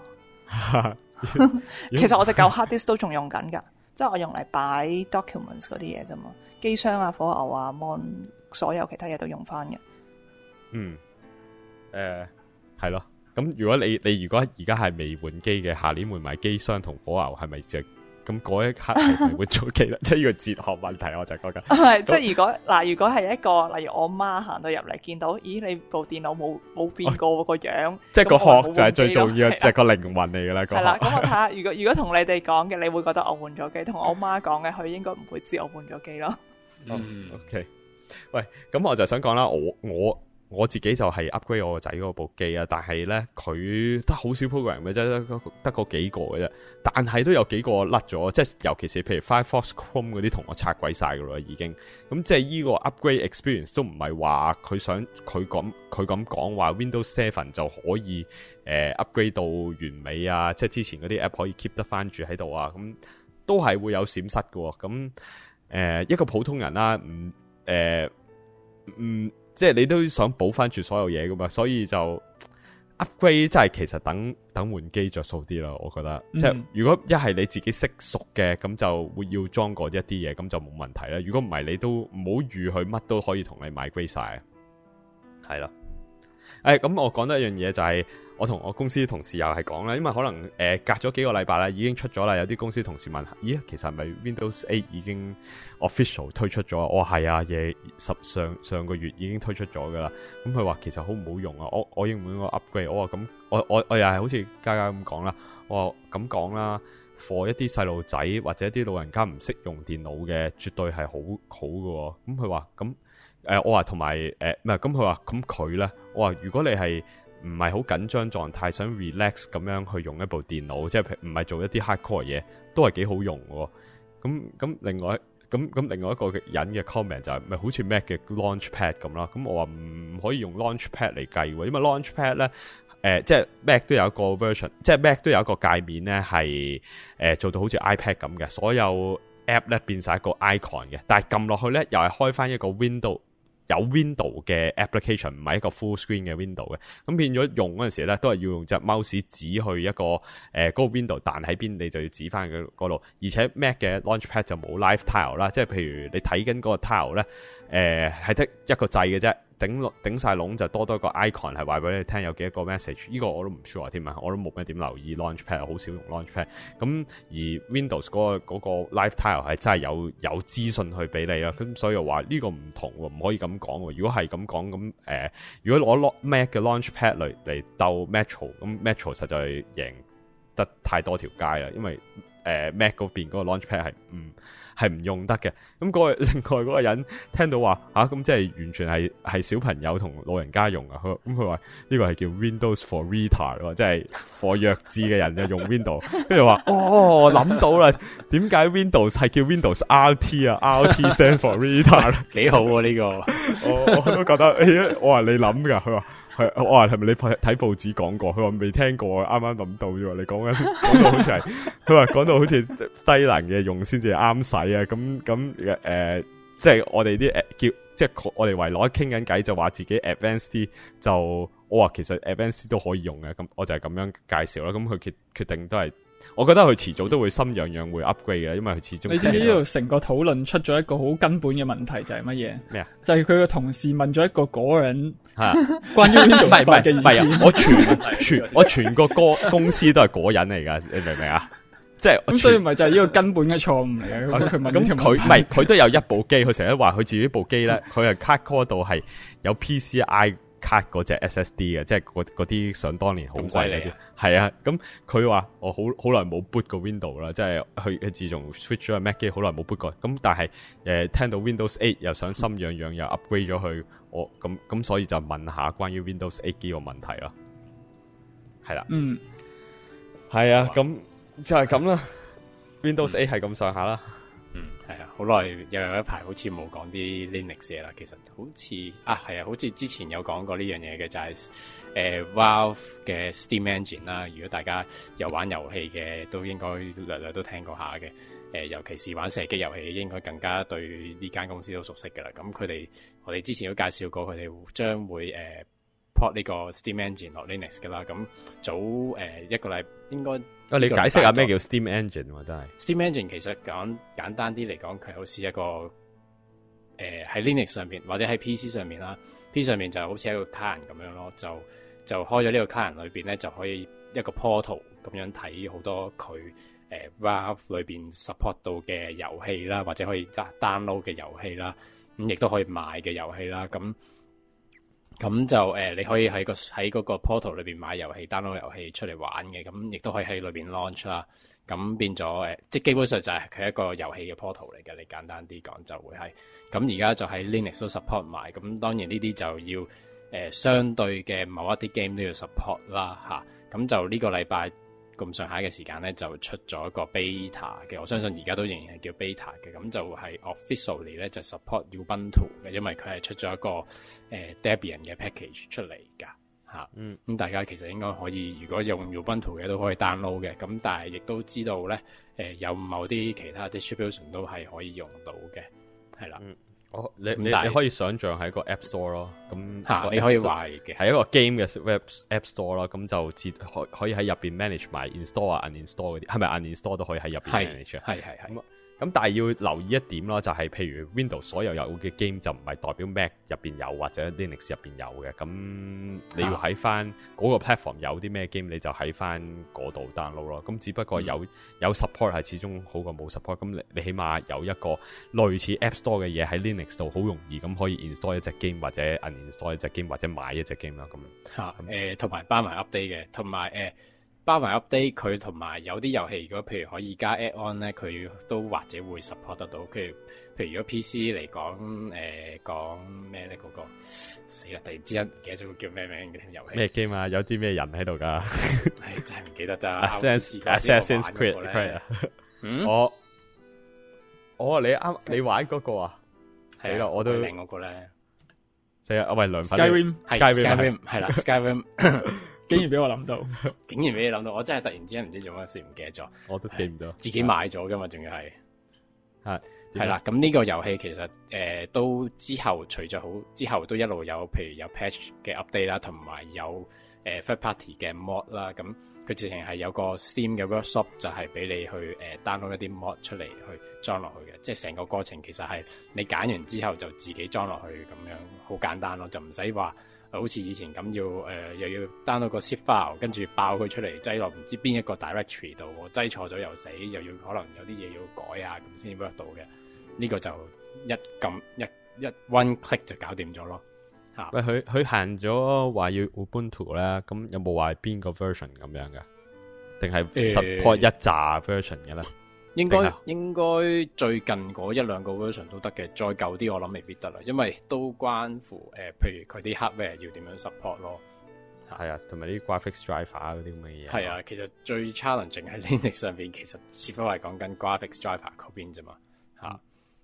其實我隻舊 hard disk 都仲用緊噶，即係我用嚟擺 documents 嗰啲嘢啫嘛，機箱啊、火牛啊、mon， 所有其他嘢都用翻嘅。嗯， 誒、呃。係咯，咁如果你你如果而家係未換機嘅，下年換埋機箱同火牛，係咪就咁嗰一刻係咪換咗機啦？即係呢個哲學問題，我就覺得係即係如果嗱，如果係一個例如我媽行到入嚟見到，咦，你部電腦冇冇變過個樣， 即係個殼就係最重要，即係個靈魂嚟噶啦。 係啦，咁我睇下，如果如果同你哋講嘅，你會覺得我換咗機；同我媽講嘅，佢應該唔會知我換咗機咯。 嗯 OK， 喂，咁我就想講啦，我我。我自己就係 upgrade 我個仔嗰部機啊，但係咧佢得好少 program 嘅啫，得嗰幾個嘅啫。但係都有幾個甩咗，即係尤其是譬如 Firefox Chrome 嗰啲同我拆鬼晒噶啦，已經。咁即係依個 upgrade experience 都唔係話佢想佢咁佢咁講話 Windows seven 就可以誒、呃、upgrade 到完美啊，即係之前嗰啲 app 可以 keep 得翻住喺度啊，咁都係會有閃失嘅。咁誒、呃、一個普通人啦，唔誒唔。即係你都想補翻住所有嘢噶嘛，所以就 upgrade 真係其實等等換機着數啲啦，我覺得。嗯、即係如果一係你自己識熟嘅，咁就會要裝過一啲嘢，咁就冇問題啦。如果唔係，你都唔好預佢乜都可以同你migrate晒。係啦。誒，咁我講多一樣嘢就係、是，我同我公司同事又係講啦，因為可能誒、呃、隔咗幾個禮拜啦，已經出咗啦，有啲公司同事問，咦，其實係咪 Windows eight 已經 official 推出咗？我話係啊，嘢十上上個月已經推出咗噶啦。咁佢話其實好唔好用啊？我我應唔應該 upgrade？我話咁，我我我又係好似家家咁講啦。我話咁講啦 ，for 一啲細路仔或者一啲老人家唔識用電腦嘅，絕對係好好噶。咁佢話咁。誒、呃，我話同埋誒，唔係咁佢話咁佢咧，我話如果你係唔係好緊張狀態，想 relax 咁樣去用一部電腦，即係唔係做一啲 hardcore 嘢，都係幾好用嘅。咁咁另外咁咁另外一個人嘅 comment 就係、是、咪好似 Mac 嘅 Launchpad 咁啦？咁我話唔可以用 Launchpad 嚟計，因為 Launchpad 咧，誒、呃，即係 Mac 都有一個 version， 即係 Mac 都有一個界面咧係誒做到好似 iPad 咁嘅，所有 app 咧變晒一個 icon 嘅，但係撳落去咧又係開翻一個 window。有 window 嘅 application 唔係一個 full screen 嘅 window 嘅，咁變咗用嗰陣時咧，都係要用隻 mouse 指去一個誒嗰、呃嗰個 window 彈喺邊，你就要指翻佢嗰度。而且 Mac 嘅 Launchpad 就冇 live tile 啦，即係譬如你睇緊嗰個 tile 咧，誒係得一個掣嘅啫。頂頂晒籠就多多個 icon 係話俾你聽有幾多個 message，呢個我都唔 sure 添啊，我都冇咩點留意 Launchpad， 好少用 Launchpad。咁而 Windows 嗰、嗰個、嗰個 Live Tile 係真係有有資訊去俾你啦，咁所以話呢個唔同喎，唔可以咁講喎。如果係咁講咁誒，如果攞 Mac 嘅 Launchpad 嚟嚟鬥 Metro，咁 Metro 實在係贏得太多條街啦，因為誒、呃、Mac 嗰邊嗰個 Launchpad 係唔係唔用得嘅。咁嗰個另外嗰個人聽到話嚇，咁、啊、即係完全係係小朋友同老人家用啊。佢咁佢話呢個係叫 Windows for retard 喎，即係 for 弱智嘅人就用 Windows。跟住話哦，諗到啦，點解 Windows 係叫 Windows R T 啊 ？R T stand for retard， 幾好喎呢個。 我我都覺得，欸、我話你諗㗎，佢話。係我話係咪你睇睇報紙講過？佢話未聽過，啱啱諗到啫。你講緊講到好似係，佢話講到好似低能嘅用先至啱使啊。咁咁誒，即係我哋啲誒叫，即係我哋圍內傾緊偈就話自己 advanced 啲，就我話其實 advanced 都可以用嘅。咁我就係咁樣介紹啦。咁佢決決定都係。我覺得佢遲早都會心癢癢會 upgrade 嘅，因為佢始終。 你知唔知呢度成個討論出咗一個好根本嘅問題就係乜嘢？咩啊？就係佢個同事問咗一個嗰人係關於 Windows 八嘅意見。唔係我全全我全個個公司都係嗰人嚟噶，你明唔明啊？即係咁，所以咪就係呢個根本嘅錯誤嚟嘅。佢問咁佢唔係佢都有一部機，佢成日話佢自己部機咧，佢係 card core 度係有 P C I。卡嗰隻 S S D 嘅，即係嗰啲想當年好貴嗰啲，係啊。咁佢話我好好耐冇 boot 過 Windows 啦，即係佢佢自從 switch 咗 Mac 機，好耐冇 boot 過。咁但係誒、呃、聽到 Windows 八又想心癢癢又 upgrade 咗去，我咁咁所以就問下關於 Windows 八機個問題啦。係啦，嗯，係啊，咁就係咁啦。Windows 八係咁上下啦。 嗯，係啊，好耐又有一排好似冇講啲 Linux 嘢啦。其實好似啊，係啊，好似之前有講過呢樣嘢嘅，就係、是、誒、呃、Valve 嘅 Steam Engine 啦。如果大家有玩遊戲嘅，都應該略略都聽過下嘅。誒、呃，尤其是玩射擊遊戲，應該更加對呢間公司都熟悉㗎啦。咁佢哋我哋之前都介紹過，佢哋將會誒 port 呢個 Steam Engine 落 Linux 㗎啦。咁早誒、呃、一個禮應該。啊！你解釋下咩叫 Steam Engine 喎？真係 Steam Engine 其實講簡單啲嚟講，佢好似一個誒喺、呃、Linux 上面或者喺 P C 上面啦 ，P C 上面就好似一個 client 咁樣咯，就就開咗呢個 client 裏邊咧，就可以一個 portal 咁樣睇好多佢誒、呃、Valve 裏邊 support 到嘅遊戲啦，或者可以 download 嘅遊戲啦，咁亦都可以買嘅遊戲啦，咁。咁就誒、呃，你可以喺個喺嗰個 portal 裏邊買遊戲 download 遊戲出嚟玩嘅，咁亦都可以喺裏邊 launch 啦。咁變咗誒、呃，即係基本上就係佢一個遊戲嘅 portal 嚟嘅。你簡單啲講就會係。咁而家就喺 Linux 都 support 埋。咁當然呢啲就要誒、呃、相對嘅某一啲 game 都要 support 啦嚇。咁就呢個禮拜咁上下嘅時間咧，就出咗一個 beta 嘅。我相信而家都仍然係叫 beta 嘅。咁就係 officially 咧就 support Ubuntu 嘅，因為佢係出咗一個誒、呃、Debian 嘅 package 出嚟㗎嚇。嗯，咁大家其實應該可以，如果用 Ubuntu 嘅都可以 download 嘅。咁但係亦都知道咧，誒、呃、有某啲其他 distribution 都係可以用到嘅，係啦。嗯哦，你你你可以想象係一個 App Store 咯，咁吓你可以話嘅係一個 game 嘅 Web App Store 咯，咁就自可可以喺入邊 manage 埋 install 啊 uninstall 嗰啲，係咪 uninstall 都可以喺入邊 manage？係係係。咁但係要留意一點咯，就係、是、譬如 Windows 所有有嘅 game 就唔係代表 Mac 入邊有或者 Linux 入邊有嘅，咁你要喺翻嗰個 platform 有啲咩 game，你就喺翻嗰度 download 咯。咁只不過有、嗯、有 support 係始終好過冇 support。咁你你起碼有一個類似 App Store 嘅嘢喺 Linux 度好容易咁可以 install 一隻 game 或者 uninstall 一隻 game 或者買一隻 game 啦。咁嚇誒，同埋包埋 update 嘅，同埋誒。包埋 update 佢，同埋有啲遊戲如果譬如可以加 add on 咧，佢都或者會 support 得到。譬如譬如如果 P C 嚟講，誒、呃、講咩咧？嗰、那個死啦！突然之間唔記得咗個叫咩名嘅遊戲。咩 game 啊？有啲咩人喺度噶？唉，真係唔記得咋。Assassin's Creed 嗯，我我你啱你玩嗰個啊？死啦！我都靚嗰個咧。死啦！我喂涼粉。Skyrim 係啦 ，Skyrim。竟然俾我諗到，竟然俾你諗到，我真係突然之間唔知做乜事唔記得咗，我都記唔到，自己買咗噶嘛，仲要係係係啦。咁呢個遊戲其實誒、呃、都之後除咗好之後都一路有，譬如有 patch 嘅 update 啦，同埋有誒、呃、third party 嘅 mod 啦。咁佢直情係有個 Steam 嘅 workshop，就係俾你去誒、呃、download 一啲 mod 出嚟去裝落去嘅。即係成個過程其實係你揀完之後就自己裝落去咁樣，好簡單咯，就唔使話。好似以前咁要誒、呃、又要 download 個 zip file，跟住爆佢出嚟擠落唔知邊一個 directory 度，我擠錯咗又死，又要可能有啲嘢要改啊，咁先 work 到嘅。呢、這個就一撳一一 one click 就搞掂咗咯。嚇、啊！喂，佢佢限咗話要 Ubuntu 咧，咁有冇話邊個 version 咁樣嘅？ 定係 support 一紮 version 嘅咧？ 應該應該最近嗰一兩個 version 都得嘅，再舊啲我諗未必得啦，因為都關乎誒、呃，譬如佢啲 hardware 要點樣 support 咯。 係啊，同埋啲 graphics driver 嗰啲咁嘅嘢。 係啊，其實最 challenging 喺 Linux 上邊，其實只不過係講緊 graphics driver 嗰邊啫嘛。嚇，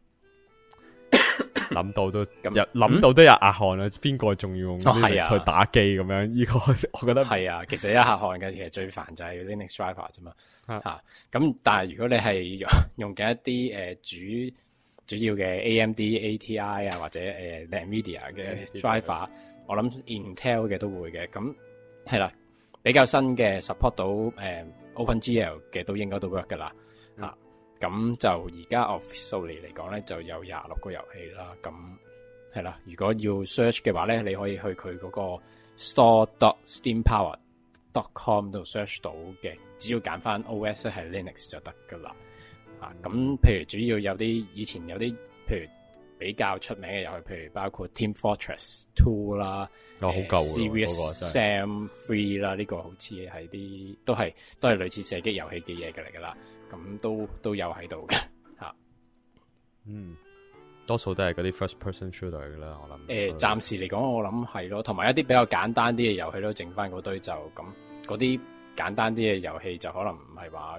諗到都咁諗到都有壓汗啦。邊個仲要用 Linux 哦去打機咁樣？呢、這個我覺得係啊，其實一下汗嘅，其實最煩就係 Linux driver 啫嘛。嚇，咁、啊、但係如果你係用用緊一啲誒、呃、主主要嘅 A M D A T I 啊，或者誒、呃、Nvidia 嘅 driver，我諗 Intel 嘅都會嘅。咁係啦，比較新嘅 support 到誒、呃、OpenGL 嘅都應該都 work 噶啦。嚇、嗯，咁、啊、就而家 officially 嚟講咧，就有廿六個遊戲啦。咁係啦，如果要 search 嘅話咧，你可以去佢嗰個 store dot steampower dot com 度 search 到嘅，只要揀翻 O S 係 Linux 就得噶啦。啊，咁譬如主要有啲以前有啲譬如比較出名嘅遊戲，譬如包括 Team Fortress Two 啦， 哦好舊 Serious Sam Three 啦，呢、這個好似係啲都係都係類似射擊遊戲嘅嘢嘅嚟噶啦，咁都都有喺度嘅吓。 嗯，多數都係嗰啲 first person shooter 嚟噶啦，我諗。誒、 呃，暫時嚟講，我諗係咯，同埋一啲比較簡單啲嘅遊戲都剩翻嗰堆就咁，嗰啲簡單啲嘅遊戲就可能唔係話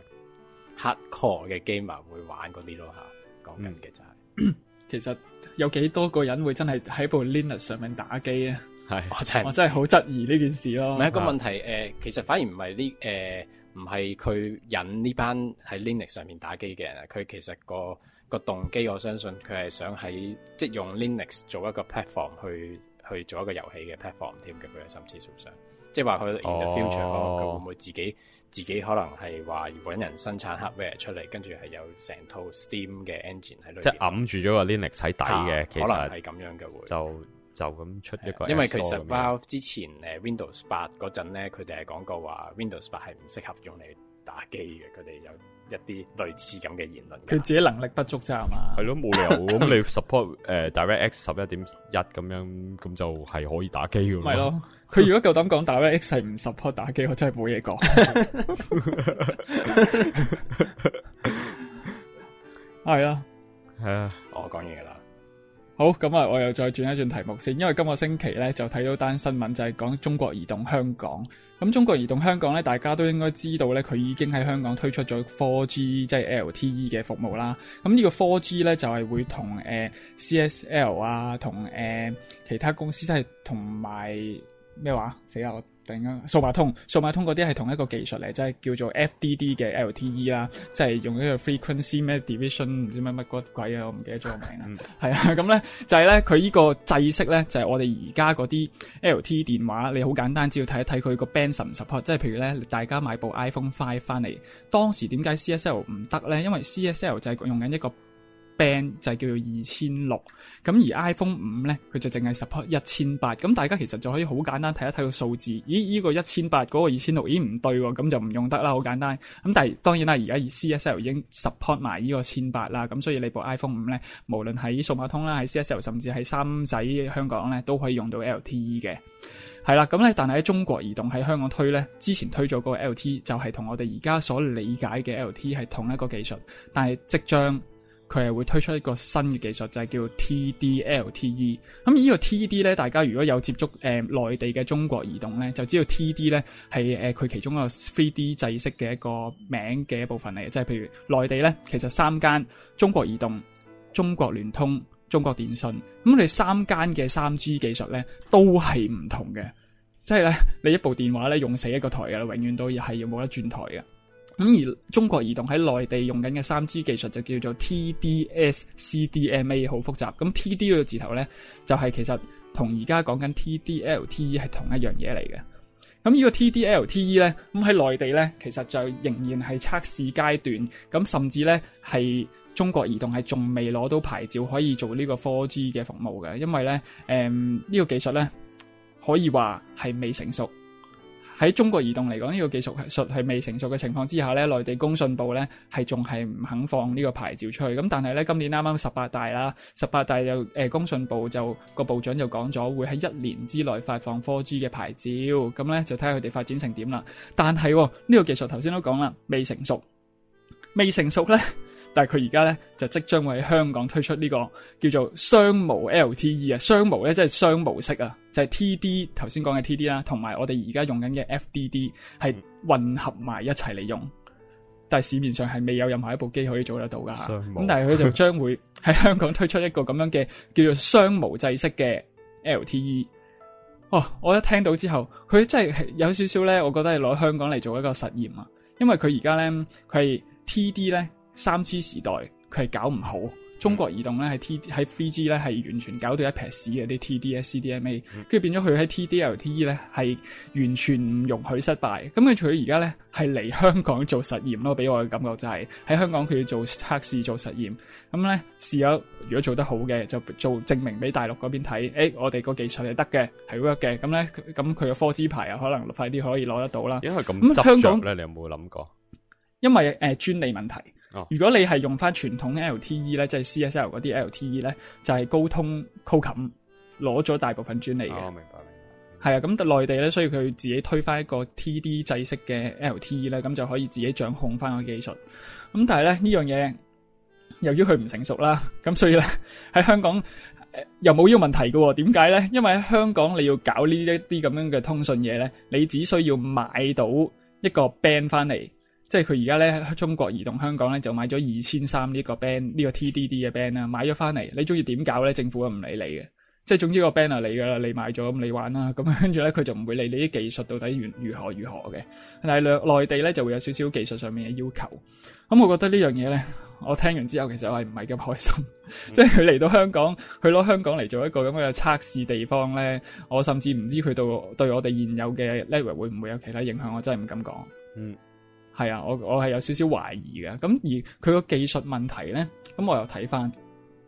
hardcore 嘅 gamer 會玩嗰啲咯吓，講緊嘅就係、是嗯，其實有幾多個人會真係喺部 Linux 上面打機咧？ 係， 我真係我真係好質疑呢件事咯。 唔係一個問題，誒、呃，其實反而唔係呢，誒、呃，唔係佢引呢班喺 Linux 上面打機嘅人啊，佢其實個個動機，我相信佢係想喺即係用 Linux 做一個 platform 去去做一個遊戲嘅 platform 添嘅，佢係甚至乎想，即係話佢 in the future 可能佢會唔會自己自己可能係話搵人生產 hardware 出嚟，跟住係有成套 Steam 嘅 engine 喺裏邊， 即係揞住咗個 Linux 喺底嘅、啊，其實可能係咁樣嘅會就就咁出一個， 因為其實 Valve 之前誒 Windows 八嗰陣咧，佢哋係講過話 Windows 八係唔適合用嚟打機嘅，佢哋有一啲類似咁嘅言論。 佢自己能力不足咋嘛？ 係咯，冇理由咁你 support 誒、呃、DirectX 十一點一咁樣，咁就係可以打機嘅。 係咯，佢如果夠膽講 DirectX 係唔 support 打機，我真係冇嘢講。係啊，係啊， 我講嘢啦。 好，咁啊，我又再轉一轉題目先，因為今個星期咧就睇到單新聞，就係講中國移動香港。咁中國移動香港咧，大家都應該知道咧，佢已經喺香港推出咗 four G 即係 L T E 嘅服務啦。咁呢個 four G 咧就係、是、會同誒、呃、C S L 啊，同誒、呃、其他公司即係同埋咩話？死啦！我突然間數碼通，數碼通嗰啲係同一個技術嚟，即係叫做 F D D 嘅 L T E 啦，即係用呢個 frequency 咩 division 唔知乜乜乜鬼啊，我唔記得咗個名啦。係、嗯、啊，咁咧就係咧佢呢個制式咧，就係、是、我哋而家嗰啲 L T E 電話，你好簡單，只要睇一睇佢個 band support，即係譬如咧，大家買部 iPhone five 翻嚟，當時點解 C S L 唔得咧？因為 C S L 就係用緊一個band 就係叫做二千六，咁而 iPhone 五咧佢就淨係 support 一千八，咁大家其實就可以好簡單睇一睇個數字，咦呢、這個一千八嗰個二千六咦唔對喎，咁就唔用得啦，好簡單。咁但係當然啦，而家 C S L 已經 support 埋呢個千八啦，咁所以你部 iPhone 五咧，無論喺數碼通啦，喺 C S L 甚至喺三仔香港咧，都可以用到 L T E 嘅。係啦，咁咧但係喺中國移動喺香港推咧，之前推咗嗰個 L T E 就係同我哋而家所理解嘅 L T E 係同一個技術，但係即將佢係會推出一個新嘅技術，就係、是、叫 T D L T E。咁呢個 T D 咧，大家如果有接觸誒內地嘅中國移動咧，就知道 T D 咧係誒佢其中一個 three D 制式嘅一個名嘅一部分嚟嘅。即係譬如內地咧，其實三間中國移動、中國聯通、中國電信，咁我哋三間嘅三 G 技術咧都係唔同嘅。即係咧，你一部電話咧用死一個台嘅啦，永遠都係要冇得轉台嘅。咁而中國移動喺內地用緊嘅 三 G 技術就叫做 T D S C D M A， 好複雜。咁 T D 呢個字頭咧，就係、是、其實同而家講緊 T D L T E 係同一樣嘢嚟嘅。咁呢個 T D L T E 咧，咁喺內地咧，其實就仍然係測試階段。咁甚至咧係中國移動係仲未攞到牌照可以做呢個 four G 嘅服務嘅，因為咧誒呢、嗯這個技術咧可以話係未成熟。 喺中國移動嚟講，呢、這個技術術係未成熟嘅情況之下咧，內地工信部咧係仲係唔肯放呢個牌照出去。咁但係咧，今年啱啱十八大啦，十八大就誒、呃、工信部就個部長就講咗，會喺一年之內發放 四 G 嘅牌照。咁咧就睇下佢哋發展成點啦。但係呢、這個技術頭先都講啦，未成熟，未成熟咧。但係佢而家咧就即將會喺香港推出呢個叫做雙模 L T E 啊，雙模咧即係雙模式啊，就係、是、T D 頭先講嘅 T D 啦，同埋我哋而家用緊嘅 F D D 係混合埋一齊嚟用，但係市面上係未有任何一部機可以做得到噶。咁但係佢就將會喺香港推出一個咁樣嘅叫做雙模制式嘅 L T E。哦，我一聽到之後，佢真係有少少咧，我覺得係攞香港嚟做一個實驗啊，因為佢而家咧佢係 T D 咧。三 G 時代佢係搞唔好，中國移動咧喺 T 喺 三 G 咧係完全搞到一撇屎嘅啲 T D S、C D M A， 跟住變咗佢喺 T D L T E 咧係完全唔容許失敗。咁佢除咗而家咧係嚟香港做實驗咯，俾我嘅感覺就係、是、喺香港佢要做測試做實驗。咁咧試咗，如果做得好嘅就做證明俾大陸嗰邊睇，誒、欸、我哋個技術係得嘅，係 work 嘅。咁咧咁佢嘅四 G 牌啊，可能快啲可以攞得到啦。 因為咁執着咧，你有冇諗過？ 因為誒、呃、專利問題。 哦、 如果你係用翻傳統嘅 L T E 咧，即係 C S L 嗰啲 L T E 咧，就係、是、高通 Qualcomm 攞咗大部分專利嘅。 哦，明白明白。係啊，咁內地咧，所以佢自己推翻一個 T D 制式嘅 L T E 咧，咁就可以自己掌控翻個技術。咁但係咧呢樣嘢，由於佢唔成熟啦，咁所以咧喺香港、呃、又冇呢個問題嘅。點解咧？因為喺香港你要搞呢一啲咁樣嘅通訊嘢咧，你只需要買到一個 band 翻嚟。即係佢而家咧，中國移動香港咧就買咗二千三呢個 band 呢個 T D D 嘅 band 啦，買咗翻嚟，你中意點搞咧？政府都唔理你嘅，即係總之個 band 係你噶啦，你買咗咁你玩啦，咁跟住咧佢就唔會理你啲技術到底如如何如何嘅。但係內地咧就會有少少技術上面嘅要求。咁我覺得呢樣嘢咧，我聽完之後其實我係唔係咁開心。嗯、即係佢嚟到香港，佢攞香港嚟做一個咁嘅測試地方咧，我甚至唔知佢到對我哋現有嘅 level 會唔會有其他影響，我真係唔敢講。嗯。係啊，我我係有少少懷疑嘅。咁而佢個技術問題咧，咁我又睇翻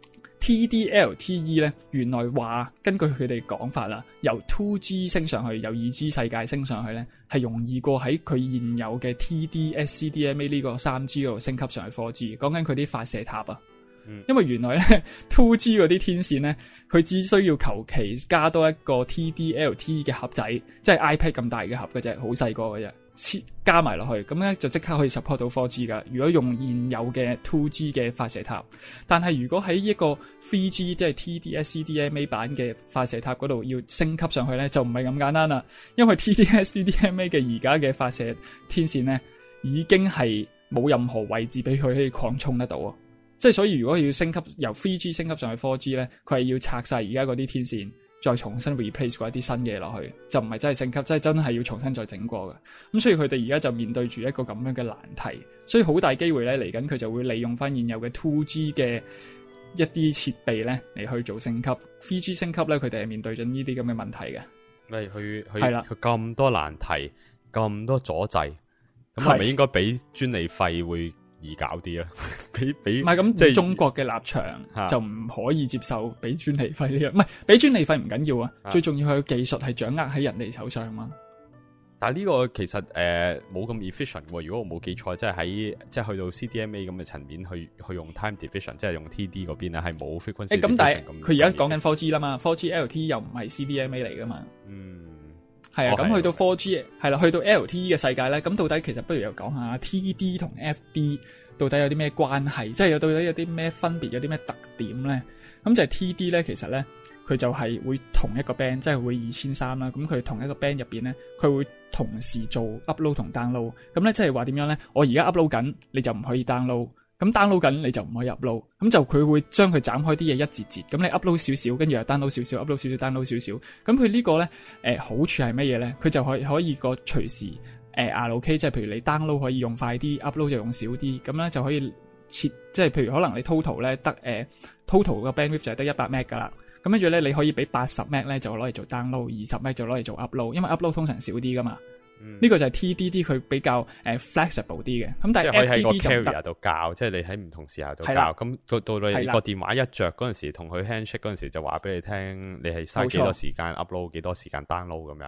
T D L T E 咧，原來話根據佢哋講法啦，由 二 G 升上去，由二 G 世界升上去咧，係容易過喺佢現有嘅 T D S、C D M A 呢個三 G 嗰度升級上去四 G。講緊佢啲發射塔啊，嗯、因為原來咧二 G 嗰啲天線咧，佢只需要求其加多一個 T D L T E 嘅盒仔，即係 iPad 咁大嘅盒嘅啫，好細個嘅啫。加埋落去，咁咧就即刻可以 support 到四 G 噶。如果用現有嘅二 G 嘅發射塔，但係如果喺一個三 G 即係 T D S、C D M A 版嘅發射塔嗰度要升級上去咧，就唔係咁簡單啦。因為 T D S、C D M A 嘅而家嘅發射天線咧，已經係冇任何位置俾佢可以擴充得到啊。即係所以如果要升級由三 G 升級上去四 G 咧，佢係要拆晒而家嗰啲天線。再重新 replace 過一啲新嘢落去，就唔係真係升級，即係真係要重新再整過嘅。咁所以佢哋而家就面對住一個咁樣嘅難題，所以好大機會咧嚟緊佢就會利用翻現有嘅二 G 嘅一啲設備咧嚟去做升級。三 G 升級咧，佢哋係面對緊呢啲咁嘅問題嘅。係去去係啦，佢咁多難題，咁多阻滯，咁係咪應該俾專利費會易搞啲啊？俾俾唔係咁，即係中國嘅立場就唔可以接受俾專利費呢樣，唔係俾專利費唔緊要啊，最重要係技術係掌握喺人哋手上嘛。 但係呢個其實誒冇咁 efficient 喎。如果我冇記錯，即係喺即係去到 C D M A 咁嘅層面去去用 time division，即係用 T D 嗰邊咧係冇 frequency。咁但係佢而家講緊四 G 啦嘛，四 G L T E 又唔係 C D M A 嚟噶嘛。嗯。係啊，咁、哦、去到四 G 係啦，去到 L T E 嘅世界咧，咁到底其實不如又講下 T D 同 F D 到底有啲咩關係？即係有到底有啲咩分別，有啲咩特點咧？咁就係 T D 咧，其實咧佢就係會同一個 band， 即係會二千三啦。咁佢同一個 band 入邊咧，佢會同時做 upload 同 download。咁咧即係話點樣咧？我而家 upload 緊，你就唔可以 download。咁 download 緊你就唔可以 upload，咁就佢會將佢斬開啲嘢一節節，咁你 upload 少少，跟住又 download 少少 ，upload 少少 ，download 少少，咁佢呢個咧，誒、呃、好處係乜嘢咧？佢就可以可以個隨時誒 allocate，即係譬如你 download 可以用快啲 ，upload 就用少啲，咁咧就可以設，即係譬如可能你 total 咧得誒 total 個 bandwidth 就係得一百 meg 噶啦，咁跟住咧你可以俾八十 meg 咧就攞嚟做 download， 二十 meg 就攞嚟做 upload， 因為 upload 通常少啲噶嘛。呢、嗯這個就係 T D D 佢比較誒、呃、flexible 啲嘅，咁但係 F D D 就唔得。即係可以喺個 carrier 度教，即係你喺唔同時候度教。咁到到你個電話一着嗰陣時，同佢 handshake 嗰陣時就話俾你聽，你係嘥幾多時間 upload，幾多時間 download 咁樣。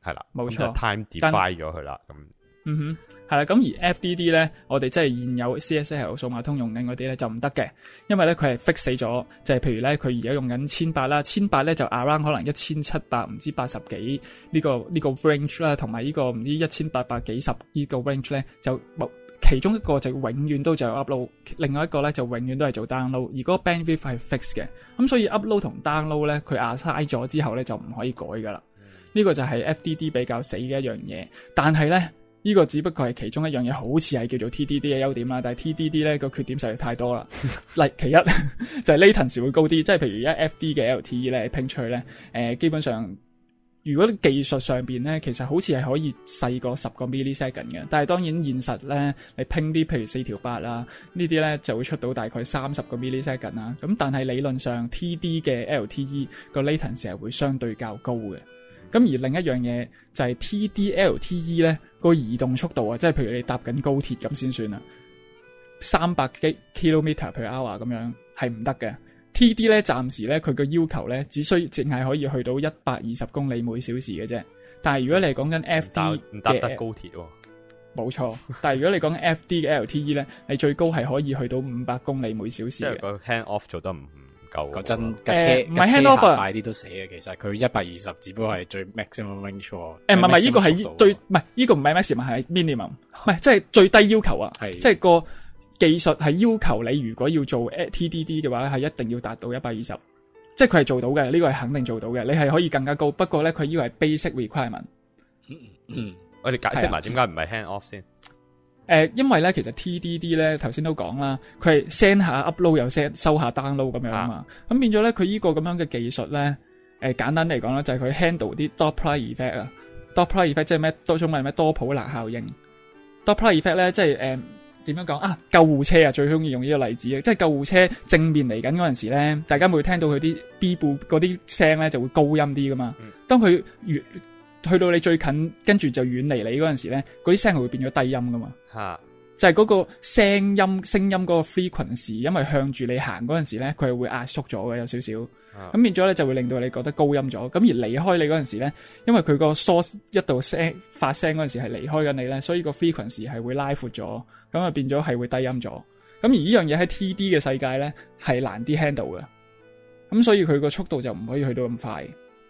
係啦， 冇錯咁就 time define 咗佢啦，咁。 嗯哼，係啦，咁而 F D D 咧，我哋即係現有 C S L 數碼通用緊嗰啲咧就唔得嘅，因為咧佢係 fix 死咗，就係、是、譬如咧佢而家用緊千八啦，千八咧就 around 可能一千七百唔知八十幾呢個呢、這個 range 啦，同埋呢個唔知一千八百幾十呢個 range 咧就其中一個就永遠都就有 upload， 另外一個咧就永遠都係做 download， 而嗰個 bandwidth 係 fix 嘅，咁所以 upload 同 download 咧佢 assign 咗之後咧就唔可以改噶啦，呢、這個就係 F D D 比較死嘅一樣嘢，但係咧。呢個只不過係其中一樣嘢，好似係叫做 T D D 嘅優點啦，但係 T D D 咧個缺點實在太多啦。例其一就係 latency 會高啲，即係譬如而家 F D 嘅 L T E 咧拼出去咧，誒、呃、基本上如果技術上邊咧，其實好似係可以細過十個 millisecond 嘅，但係當然現實咧，你拼啲譬如四條八啦，呢啲咧就會出到大概三十個 millisecond 啦。咁但係理論上 T D 嘅 L T E 個 latency 係會相對較高嘅。咁而另一樣嘢就係 T D L T E 咧個移動速度啊，即係譬如你搭緊高鐵咁先算啦，三百幾 kilometer per hour 咁樣係唔得嘅。T D 咧暫時咧佢個要求咧只需淨係可以去到一百二十公里每小時嘅啫。但係如果你係講緊 F D 嘅， 唔搭得高鐵喎。冇錯。但係如果你講 F D 嘅 L T E 咧，你最高係可以去到五百公里每小時嘅。 即係個 hand off 做得唔夠。 講真，架車唔係 hand off 快啲都死嘅。其實佢一百二十只不過係最 maximum range 喎。誒唔係唔係，呢個係最唔係呢個唔係 maximum 係 minimum，唔係即係最低要求啊。係即係個技術係要求你如果要做 T D D 嘅話，係一定要達到一百二十，即係佢係做到嘅，呢、這個係肯定做到嘅。你係可以更加高，不過咧佢呢個係 basic requirement。 嗯嗯，我哋解釋埋點解唔係 hand off 先。誒、 呃，因為咧其實 T D D 咧頭先都講啦，佢係 send 下 upload 又 send 收下 download 咁樣啊嘛，咁變咗咧佢呢個咁樣嘅技術咧，誒、呃、簡單嚟講咧就係佢 handle 啲 Doppler effect 啊 ，Doppler effect 即係咩？多中文係咩？多普勒效應。Doppler effect 咧即係誒。呃點樣講啊？救護車啊，最中意用呢個例子啊！即係救護車正面嚟緊嗰陣時咧，大家會聽到佢啲 B 部嗰啲聲咧就會高音啲噶嘛。嗯、當佢越去到你最近，跟住就遠離你嗰陣時咧，嗰啲聲係會變咗低音噶嘛。吓，就係嗰個聲音聲音嗰個 frequency，因為向住你行嗰陣時咧，佢係會壓縮咗嘅，有少少。咁變咗咧就會令到你覺得高音咗。咁而離開你嗰陣時咧，因為佢個 source 一度聲發聲嗰陣時係離開緊你咧，所以個 frequency 係會拉闊咗。咁啊變咗係會低音咗，咁而呢樣嘢喺 T D 嘅世界咧係難啲 handle 嘅，咁所以佢個速度就唔可以去到咁快。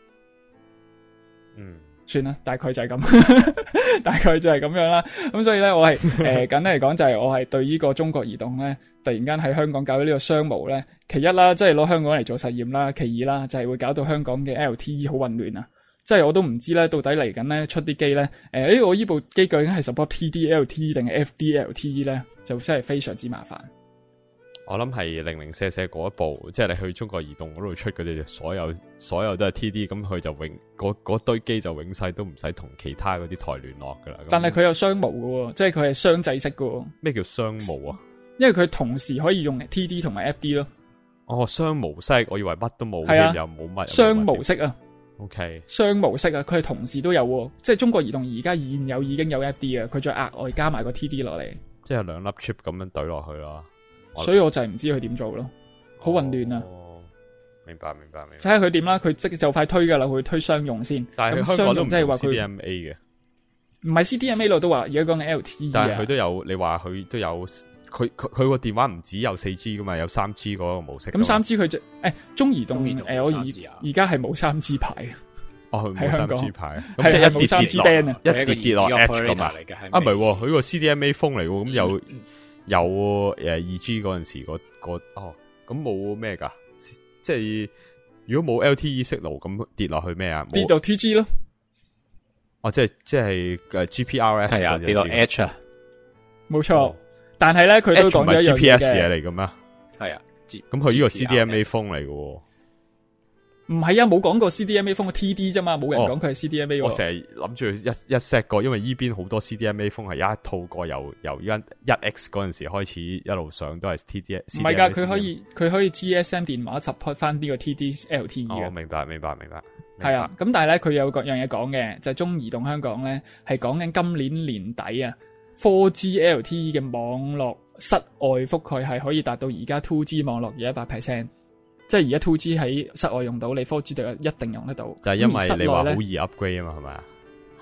嗯，算啦，大概就係咁，大概就係咁樣啦。咁所以咧，我係誒簡單嚟講就係我係對呢個中國移動咧，突然間喺香港搞到呢個商務咧，其一啦，即係攞香港嚟做實驗啦；其二啦，就係、是、會搞到香港嘅 L T E 好混亂啊。即係我都唔知咧，到底嚟緊咧出啲機咧，誒、欸，我依部機究竟係 support T D L T E 定係 F D L T E 咧，就真係非常之麻煩。 我諗係零零舍舍嗰一部，即係你去中國移動嗰度出嗰啲，所有所有都係 T D， 咁佢就永嗰嗰堆機就永世都唔使同其他嗰啲台聯絡噶啦。 但係佢有雙模噶，即係佢係雙制式噶。 咩叫雙模啊？ 因為佢同時可以用 T D 同埋 F D 咯。 哦，雙模式，我以為乜都冇， 係啊， 又冇乜雙模式啊。 O K， 雙模式啊，佢係同時都有，即係中國移動而家現有已經有 F D 啊，佢再額外加埋個 T D 落嚟， 即係兩粒 chip 咁樣懟落去咯。 所以我就係唔知佢點做咯，好混亂啊。 哦，明白明白明白。睇下佢點啦，佢即就快推噶啦，佢推商用先。 但係香港都唔係 C D M A 嘅， 唔係 C D M A 咯，都話而家講緊 L T E 啊。 但係佢都有，你話佢都有。佢佢佢個電話唔只有四 G 噶嘛，有三 G 嗰個模式。 咁三 G 佢就誒中移動誒、呃，我而而家係冇三 G 牌。 哦，佢冇三 G 牌， 咁即係一跌跌落， 一跌跌落 Edge 噶嘛。啊，唔係，佢個 C D M A 風嚟喎，咁有有誒二 G 嗰陣時，嗰嗰哦，咁冇咩噶？即係如果冇 L T E 息路，咁跌落去咩啊？ 跌到 T G 咯。 哦，即係即係誒 G P R S 係啊，跌落 Edge 啊， 冇錯。但係咧，佢都講咗一樣嘢嘅。G P S 嘢嚟嘅咩？係啊，咁佢呢個 C D M A 風嚟嘅。 唔係啊，冇講過 C D M A 風嘅 T D 啫嘛，冇人講佢係 C D M A。 我成日諗住一一 set 過，因為依邊好多 C D M A 風係一套過，由由依家一 X 嗰陣時開始一路上都係 T D。唔係噶，佢可以佢可以 G S M 電話 support 翻呢個 T D L T E 嘅。 哦，明白明白明白。 係啊，咁但係咧，佢有各樣嘢講嘅，就係、是、中移動香港咧係講緊今年年底啊 ，four G L T E 嘅網絡室外覆蓋係可以達到而家 two G 網絡嘅一百 percent， 即係而家 two G 喺室外用到，你 four G 就一定用得到。 就係因為你話好易 upgrade 啊嘛，係咪啊？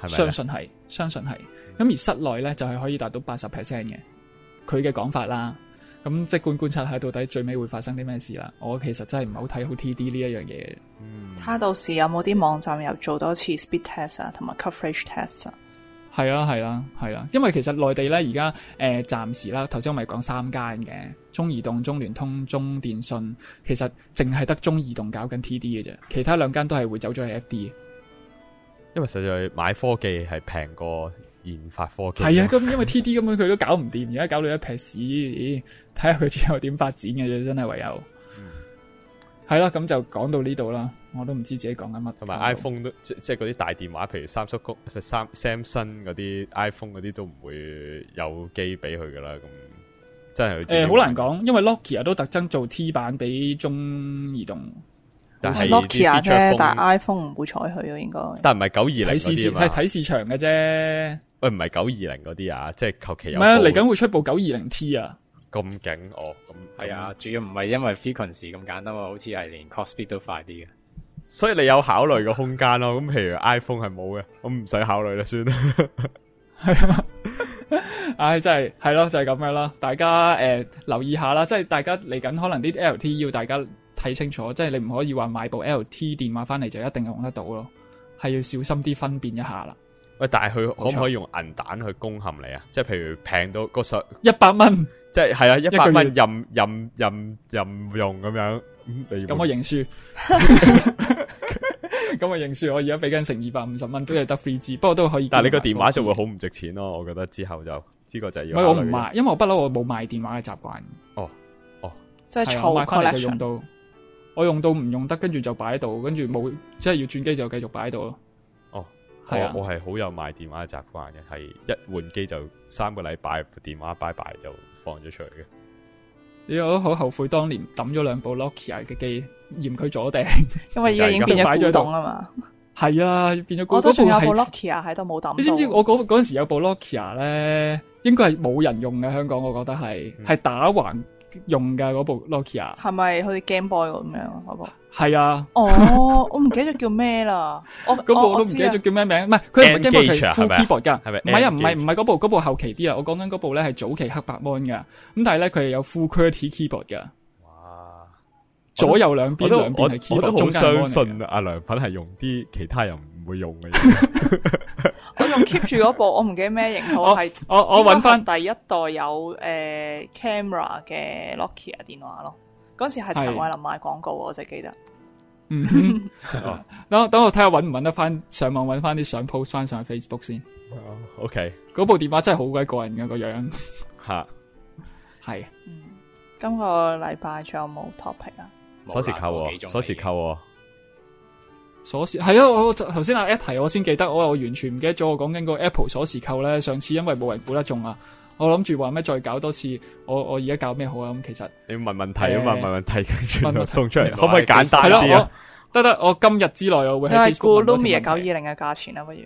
係咪？ 相信係，相信係。咁而室內咧就係、是、可以達到八十 percent 嘅，佢嘅講法啦。咁即管觀察下到底最尾會發生啲咩事啦。我其實真係唔係好睇好 T D 呢一樣嘢嘅。 嗯，睇到時有冇啲網站又做多次 speed test 啊，同埋 coverage test 啊？ 係啦，係啦，係啦。因為其實內地咧而家誒暫時啦，頭先我咪講三間嘅，中移動、中聯通、中電信，其實淨係得中移動搞緊 T D 嘅啫，其他兩間都係會走咗去 F D。 因為實在買科技係平過研發科技。 係啊，咁因為 T D 根本佢都搞唔掂，而家搞到一撇屎，睇下佢之後點發展嘅啫，真係唯有。係啦，咁就講到呢度啦，我都唔知自己講緊乜。 同埋 iPhone 都即即係嗰啲大電話，譬如三叔谷、三 Samsung 嗰啲 iPhone 嗰啲都唔會有機俾佢噶啦，咁真係佢自己。誒，好難講，因為 Nokia 都特登做 T 版俾中移動。 但係 Nokia 啫，但係 iPhone 唔會睬佢咯，應該。 但係唔係九二零嗰啲嘛？ 係睇市場嘅啫。 喂，唔係九二零嗰啲啊，即係求其有。 唔係啊，嚟緊會出部九二零 T 啊。 咁勁哦，咁係啊，主要唔係因為 frequency 咁簡單喎，好似係連 clock speed 都快啲嘅。 所以你有考慮個空間咯。咁譬如 iPhone 係冇嘅，咁唔使考慮啦，算啦。 係啊，唉，真係係咯，就係、是、咁樣啦。大家誒、呃、留意下啦，即係大家嚟緊可能啲 L T 要大家睇清楚，即係你唔可以話買部 L T 電話翻嚟就一定用得到咯，係要小心啲分辨一下啦。 喂，但係佢可唔可以用銀彈去攻陷你啊？即係譬如平到個實一百蚊， 即係係啊，一百蚊任任任任用咁樣。 咁我認輸，咁我認輸。我而家俾緊成二百五十蚊，都係得 three G， 不過都可以。 但係你個電話就會好唔值錢咯，我覺得之後就呢、這個就係要。 唔係我唔賣，因為我不嬲我冇賣電話嘅習慣。 哦哦， 即係儲買翻嚟就用到，我用到唔用得，跟住就擺喺度，跟住冇即係要轉機就繼續擺喺度咯。 哦， 係啊， 我係好有賣電話嘅習慣嘅，係一換機就三個禮拜電話拜拜就放咗出嚟嘅。 你我都好後悔當年抌咗兩部 Nokia 嘅機，嫌佢阻掟， 因為而家已經變咗古董啊嘛。 係啊，變咗古董。 我都仲有部 Nokia 喺度冇抌。 你知唔知我嗰嗰陣時有部 Nokia 咧，應該係冇人用嘅，香港我覺得係係、嗯、打橫用嘅嗰部 Nokia。係咪好似 Game Boy 咁樣嗰部？係啊。哦，我唔記得咗叫咩啦。我嗰部我都唔記得咗叫咩名，唔係佢唔係 Game Boy，佢 Full Keyboard 噶，係咪？唔係啊，唔係唔係嗰部，嗰部後期啲啊。我講緊嗰部咧係早期黑白 mon 噶，咁但係咧佢係有 Full QWERTY Keyboard 噶。哇！左右兩邊兩邊係 keyboard， 我都好相信阿良品係用啲其他人唔會用嘅嘢。 我仲 keep 住嗰部，我唔記得咩型號係。我我揾翻第一代有誒、呃、camera 嘅 Nokia 電話咯。嗰時係陳慧琳賣廣告，我就記得。 嗯，等等我睇下揾唔揾得翻，上網揾翻啲相 post 翻上去 Facebook 先。 哦 ，OK，嗰部電話真係好鬼過癮嘅個樣。 吓， 係。 嗯，今個禮拜仲有冇 topic 啊？ 鎖匙扣，鎖匙扣， 鎖匙係啊！我頭先阿一提我先記得，我我完全唔記得咗我講緊個 Apple 鎖匙扣咧。上次因為冇人估得中啊。我諗住話咩再搞多次，我我而家搞咩好啊？咁其實你要問問題啊嘛，問問題跟住送出嚟，可唔可以簡單啲啊？ 得得，我今日之內我會喺 Facebook 問多條問題。你係估 Lumia 九二零嘅價錢啊？不如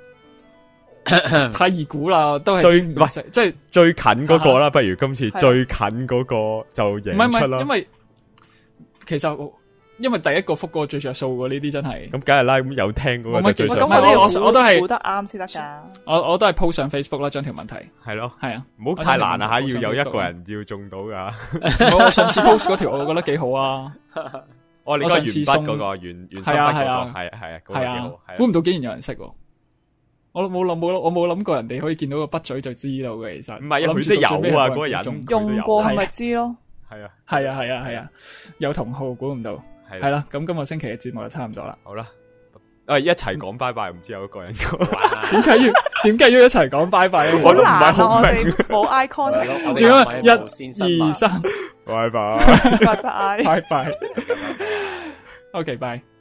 太易估啦，都係最唔係即係最近嗰個啦。不如今次最近嗰個就贏出啦。唔係唔係， 因為其實。因為第一個覆過最着數嘅呢啲真係， 咁梗係啦，咁有聽嗰個最着數。 咁我我都係估得啱先得噶。 我我都係 po 上 Facebook 啦，將條問題係咯，係啊，唔好太太難啊吓，要有一個人要中到噶。 我上次 post 嗰條我覺得幾好啊。 我你上次送嗰個原原係啊係啊係啊係啊，係啊， 估唔到竟然有人識。我冇諗冇我冇諗過人哋可以見到個筆嘴就知道嘅，其實唔係啊，佢都有啊，嗰個人用過係咪知咯？ 係啊係啊係啊係啊，有同號估唔到。係啦，咁今個星期嘅節目就差唔多啦。 好啦，誒，一齊講拜拜，唔知有一個人講， 點解要點解要一齊講拜拜咧？ 我都唔係好明，冇 icon。 點啊？一、二、三， 拜拜， 拜拜， 拜拜。OK，拜。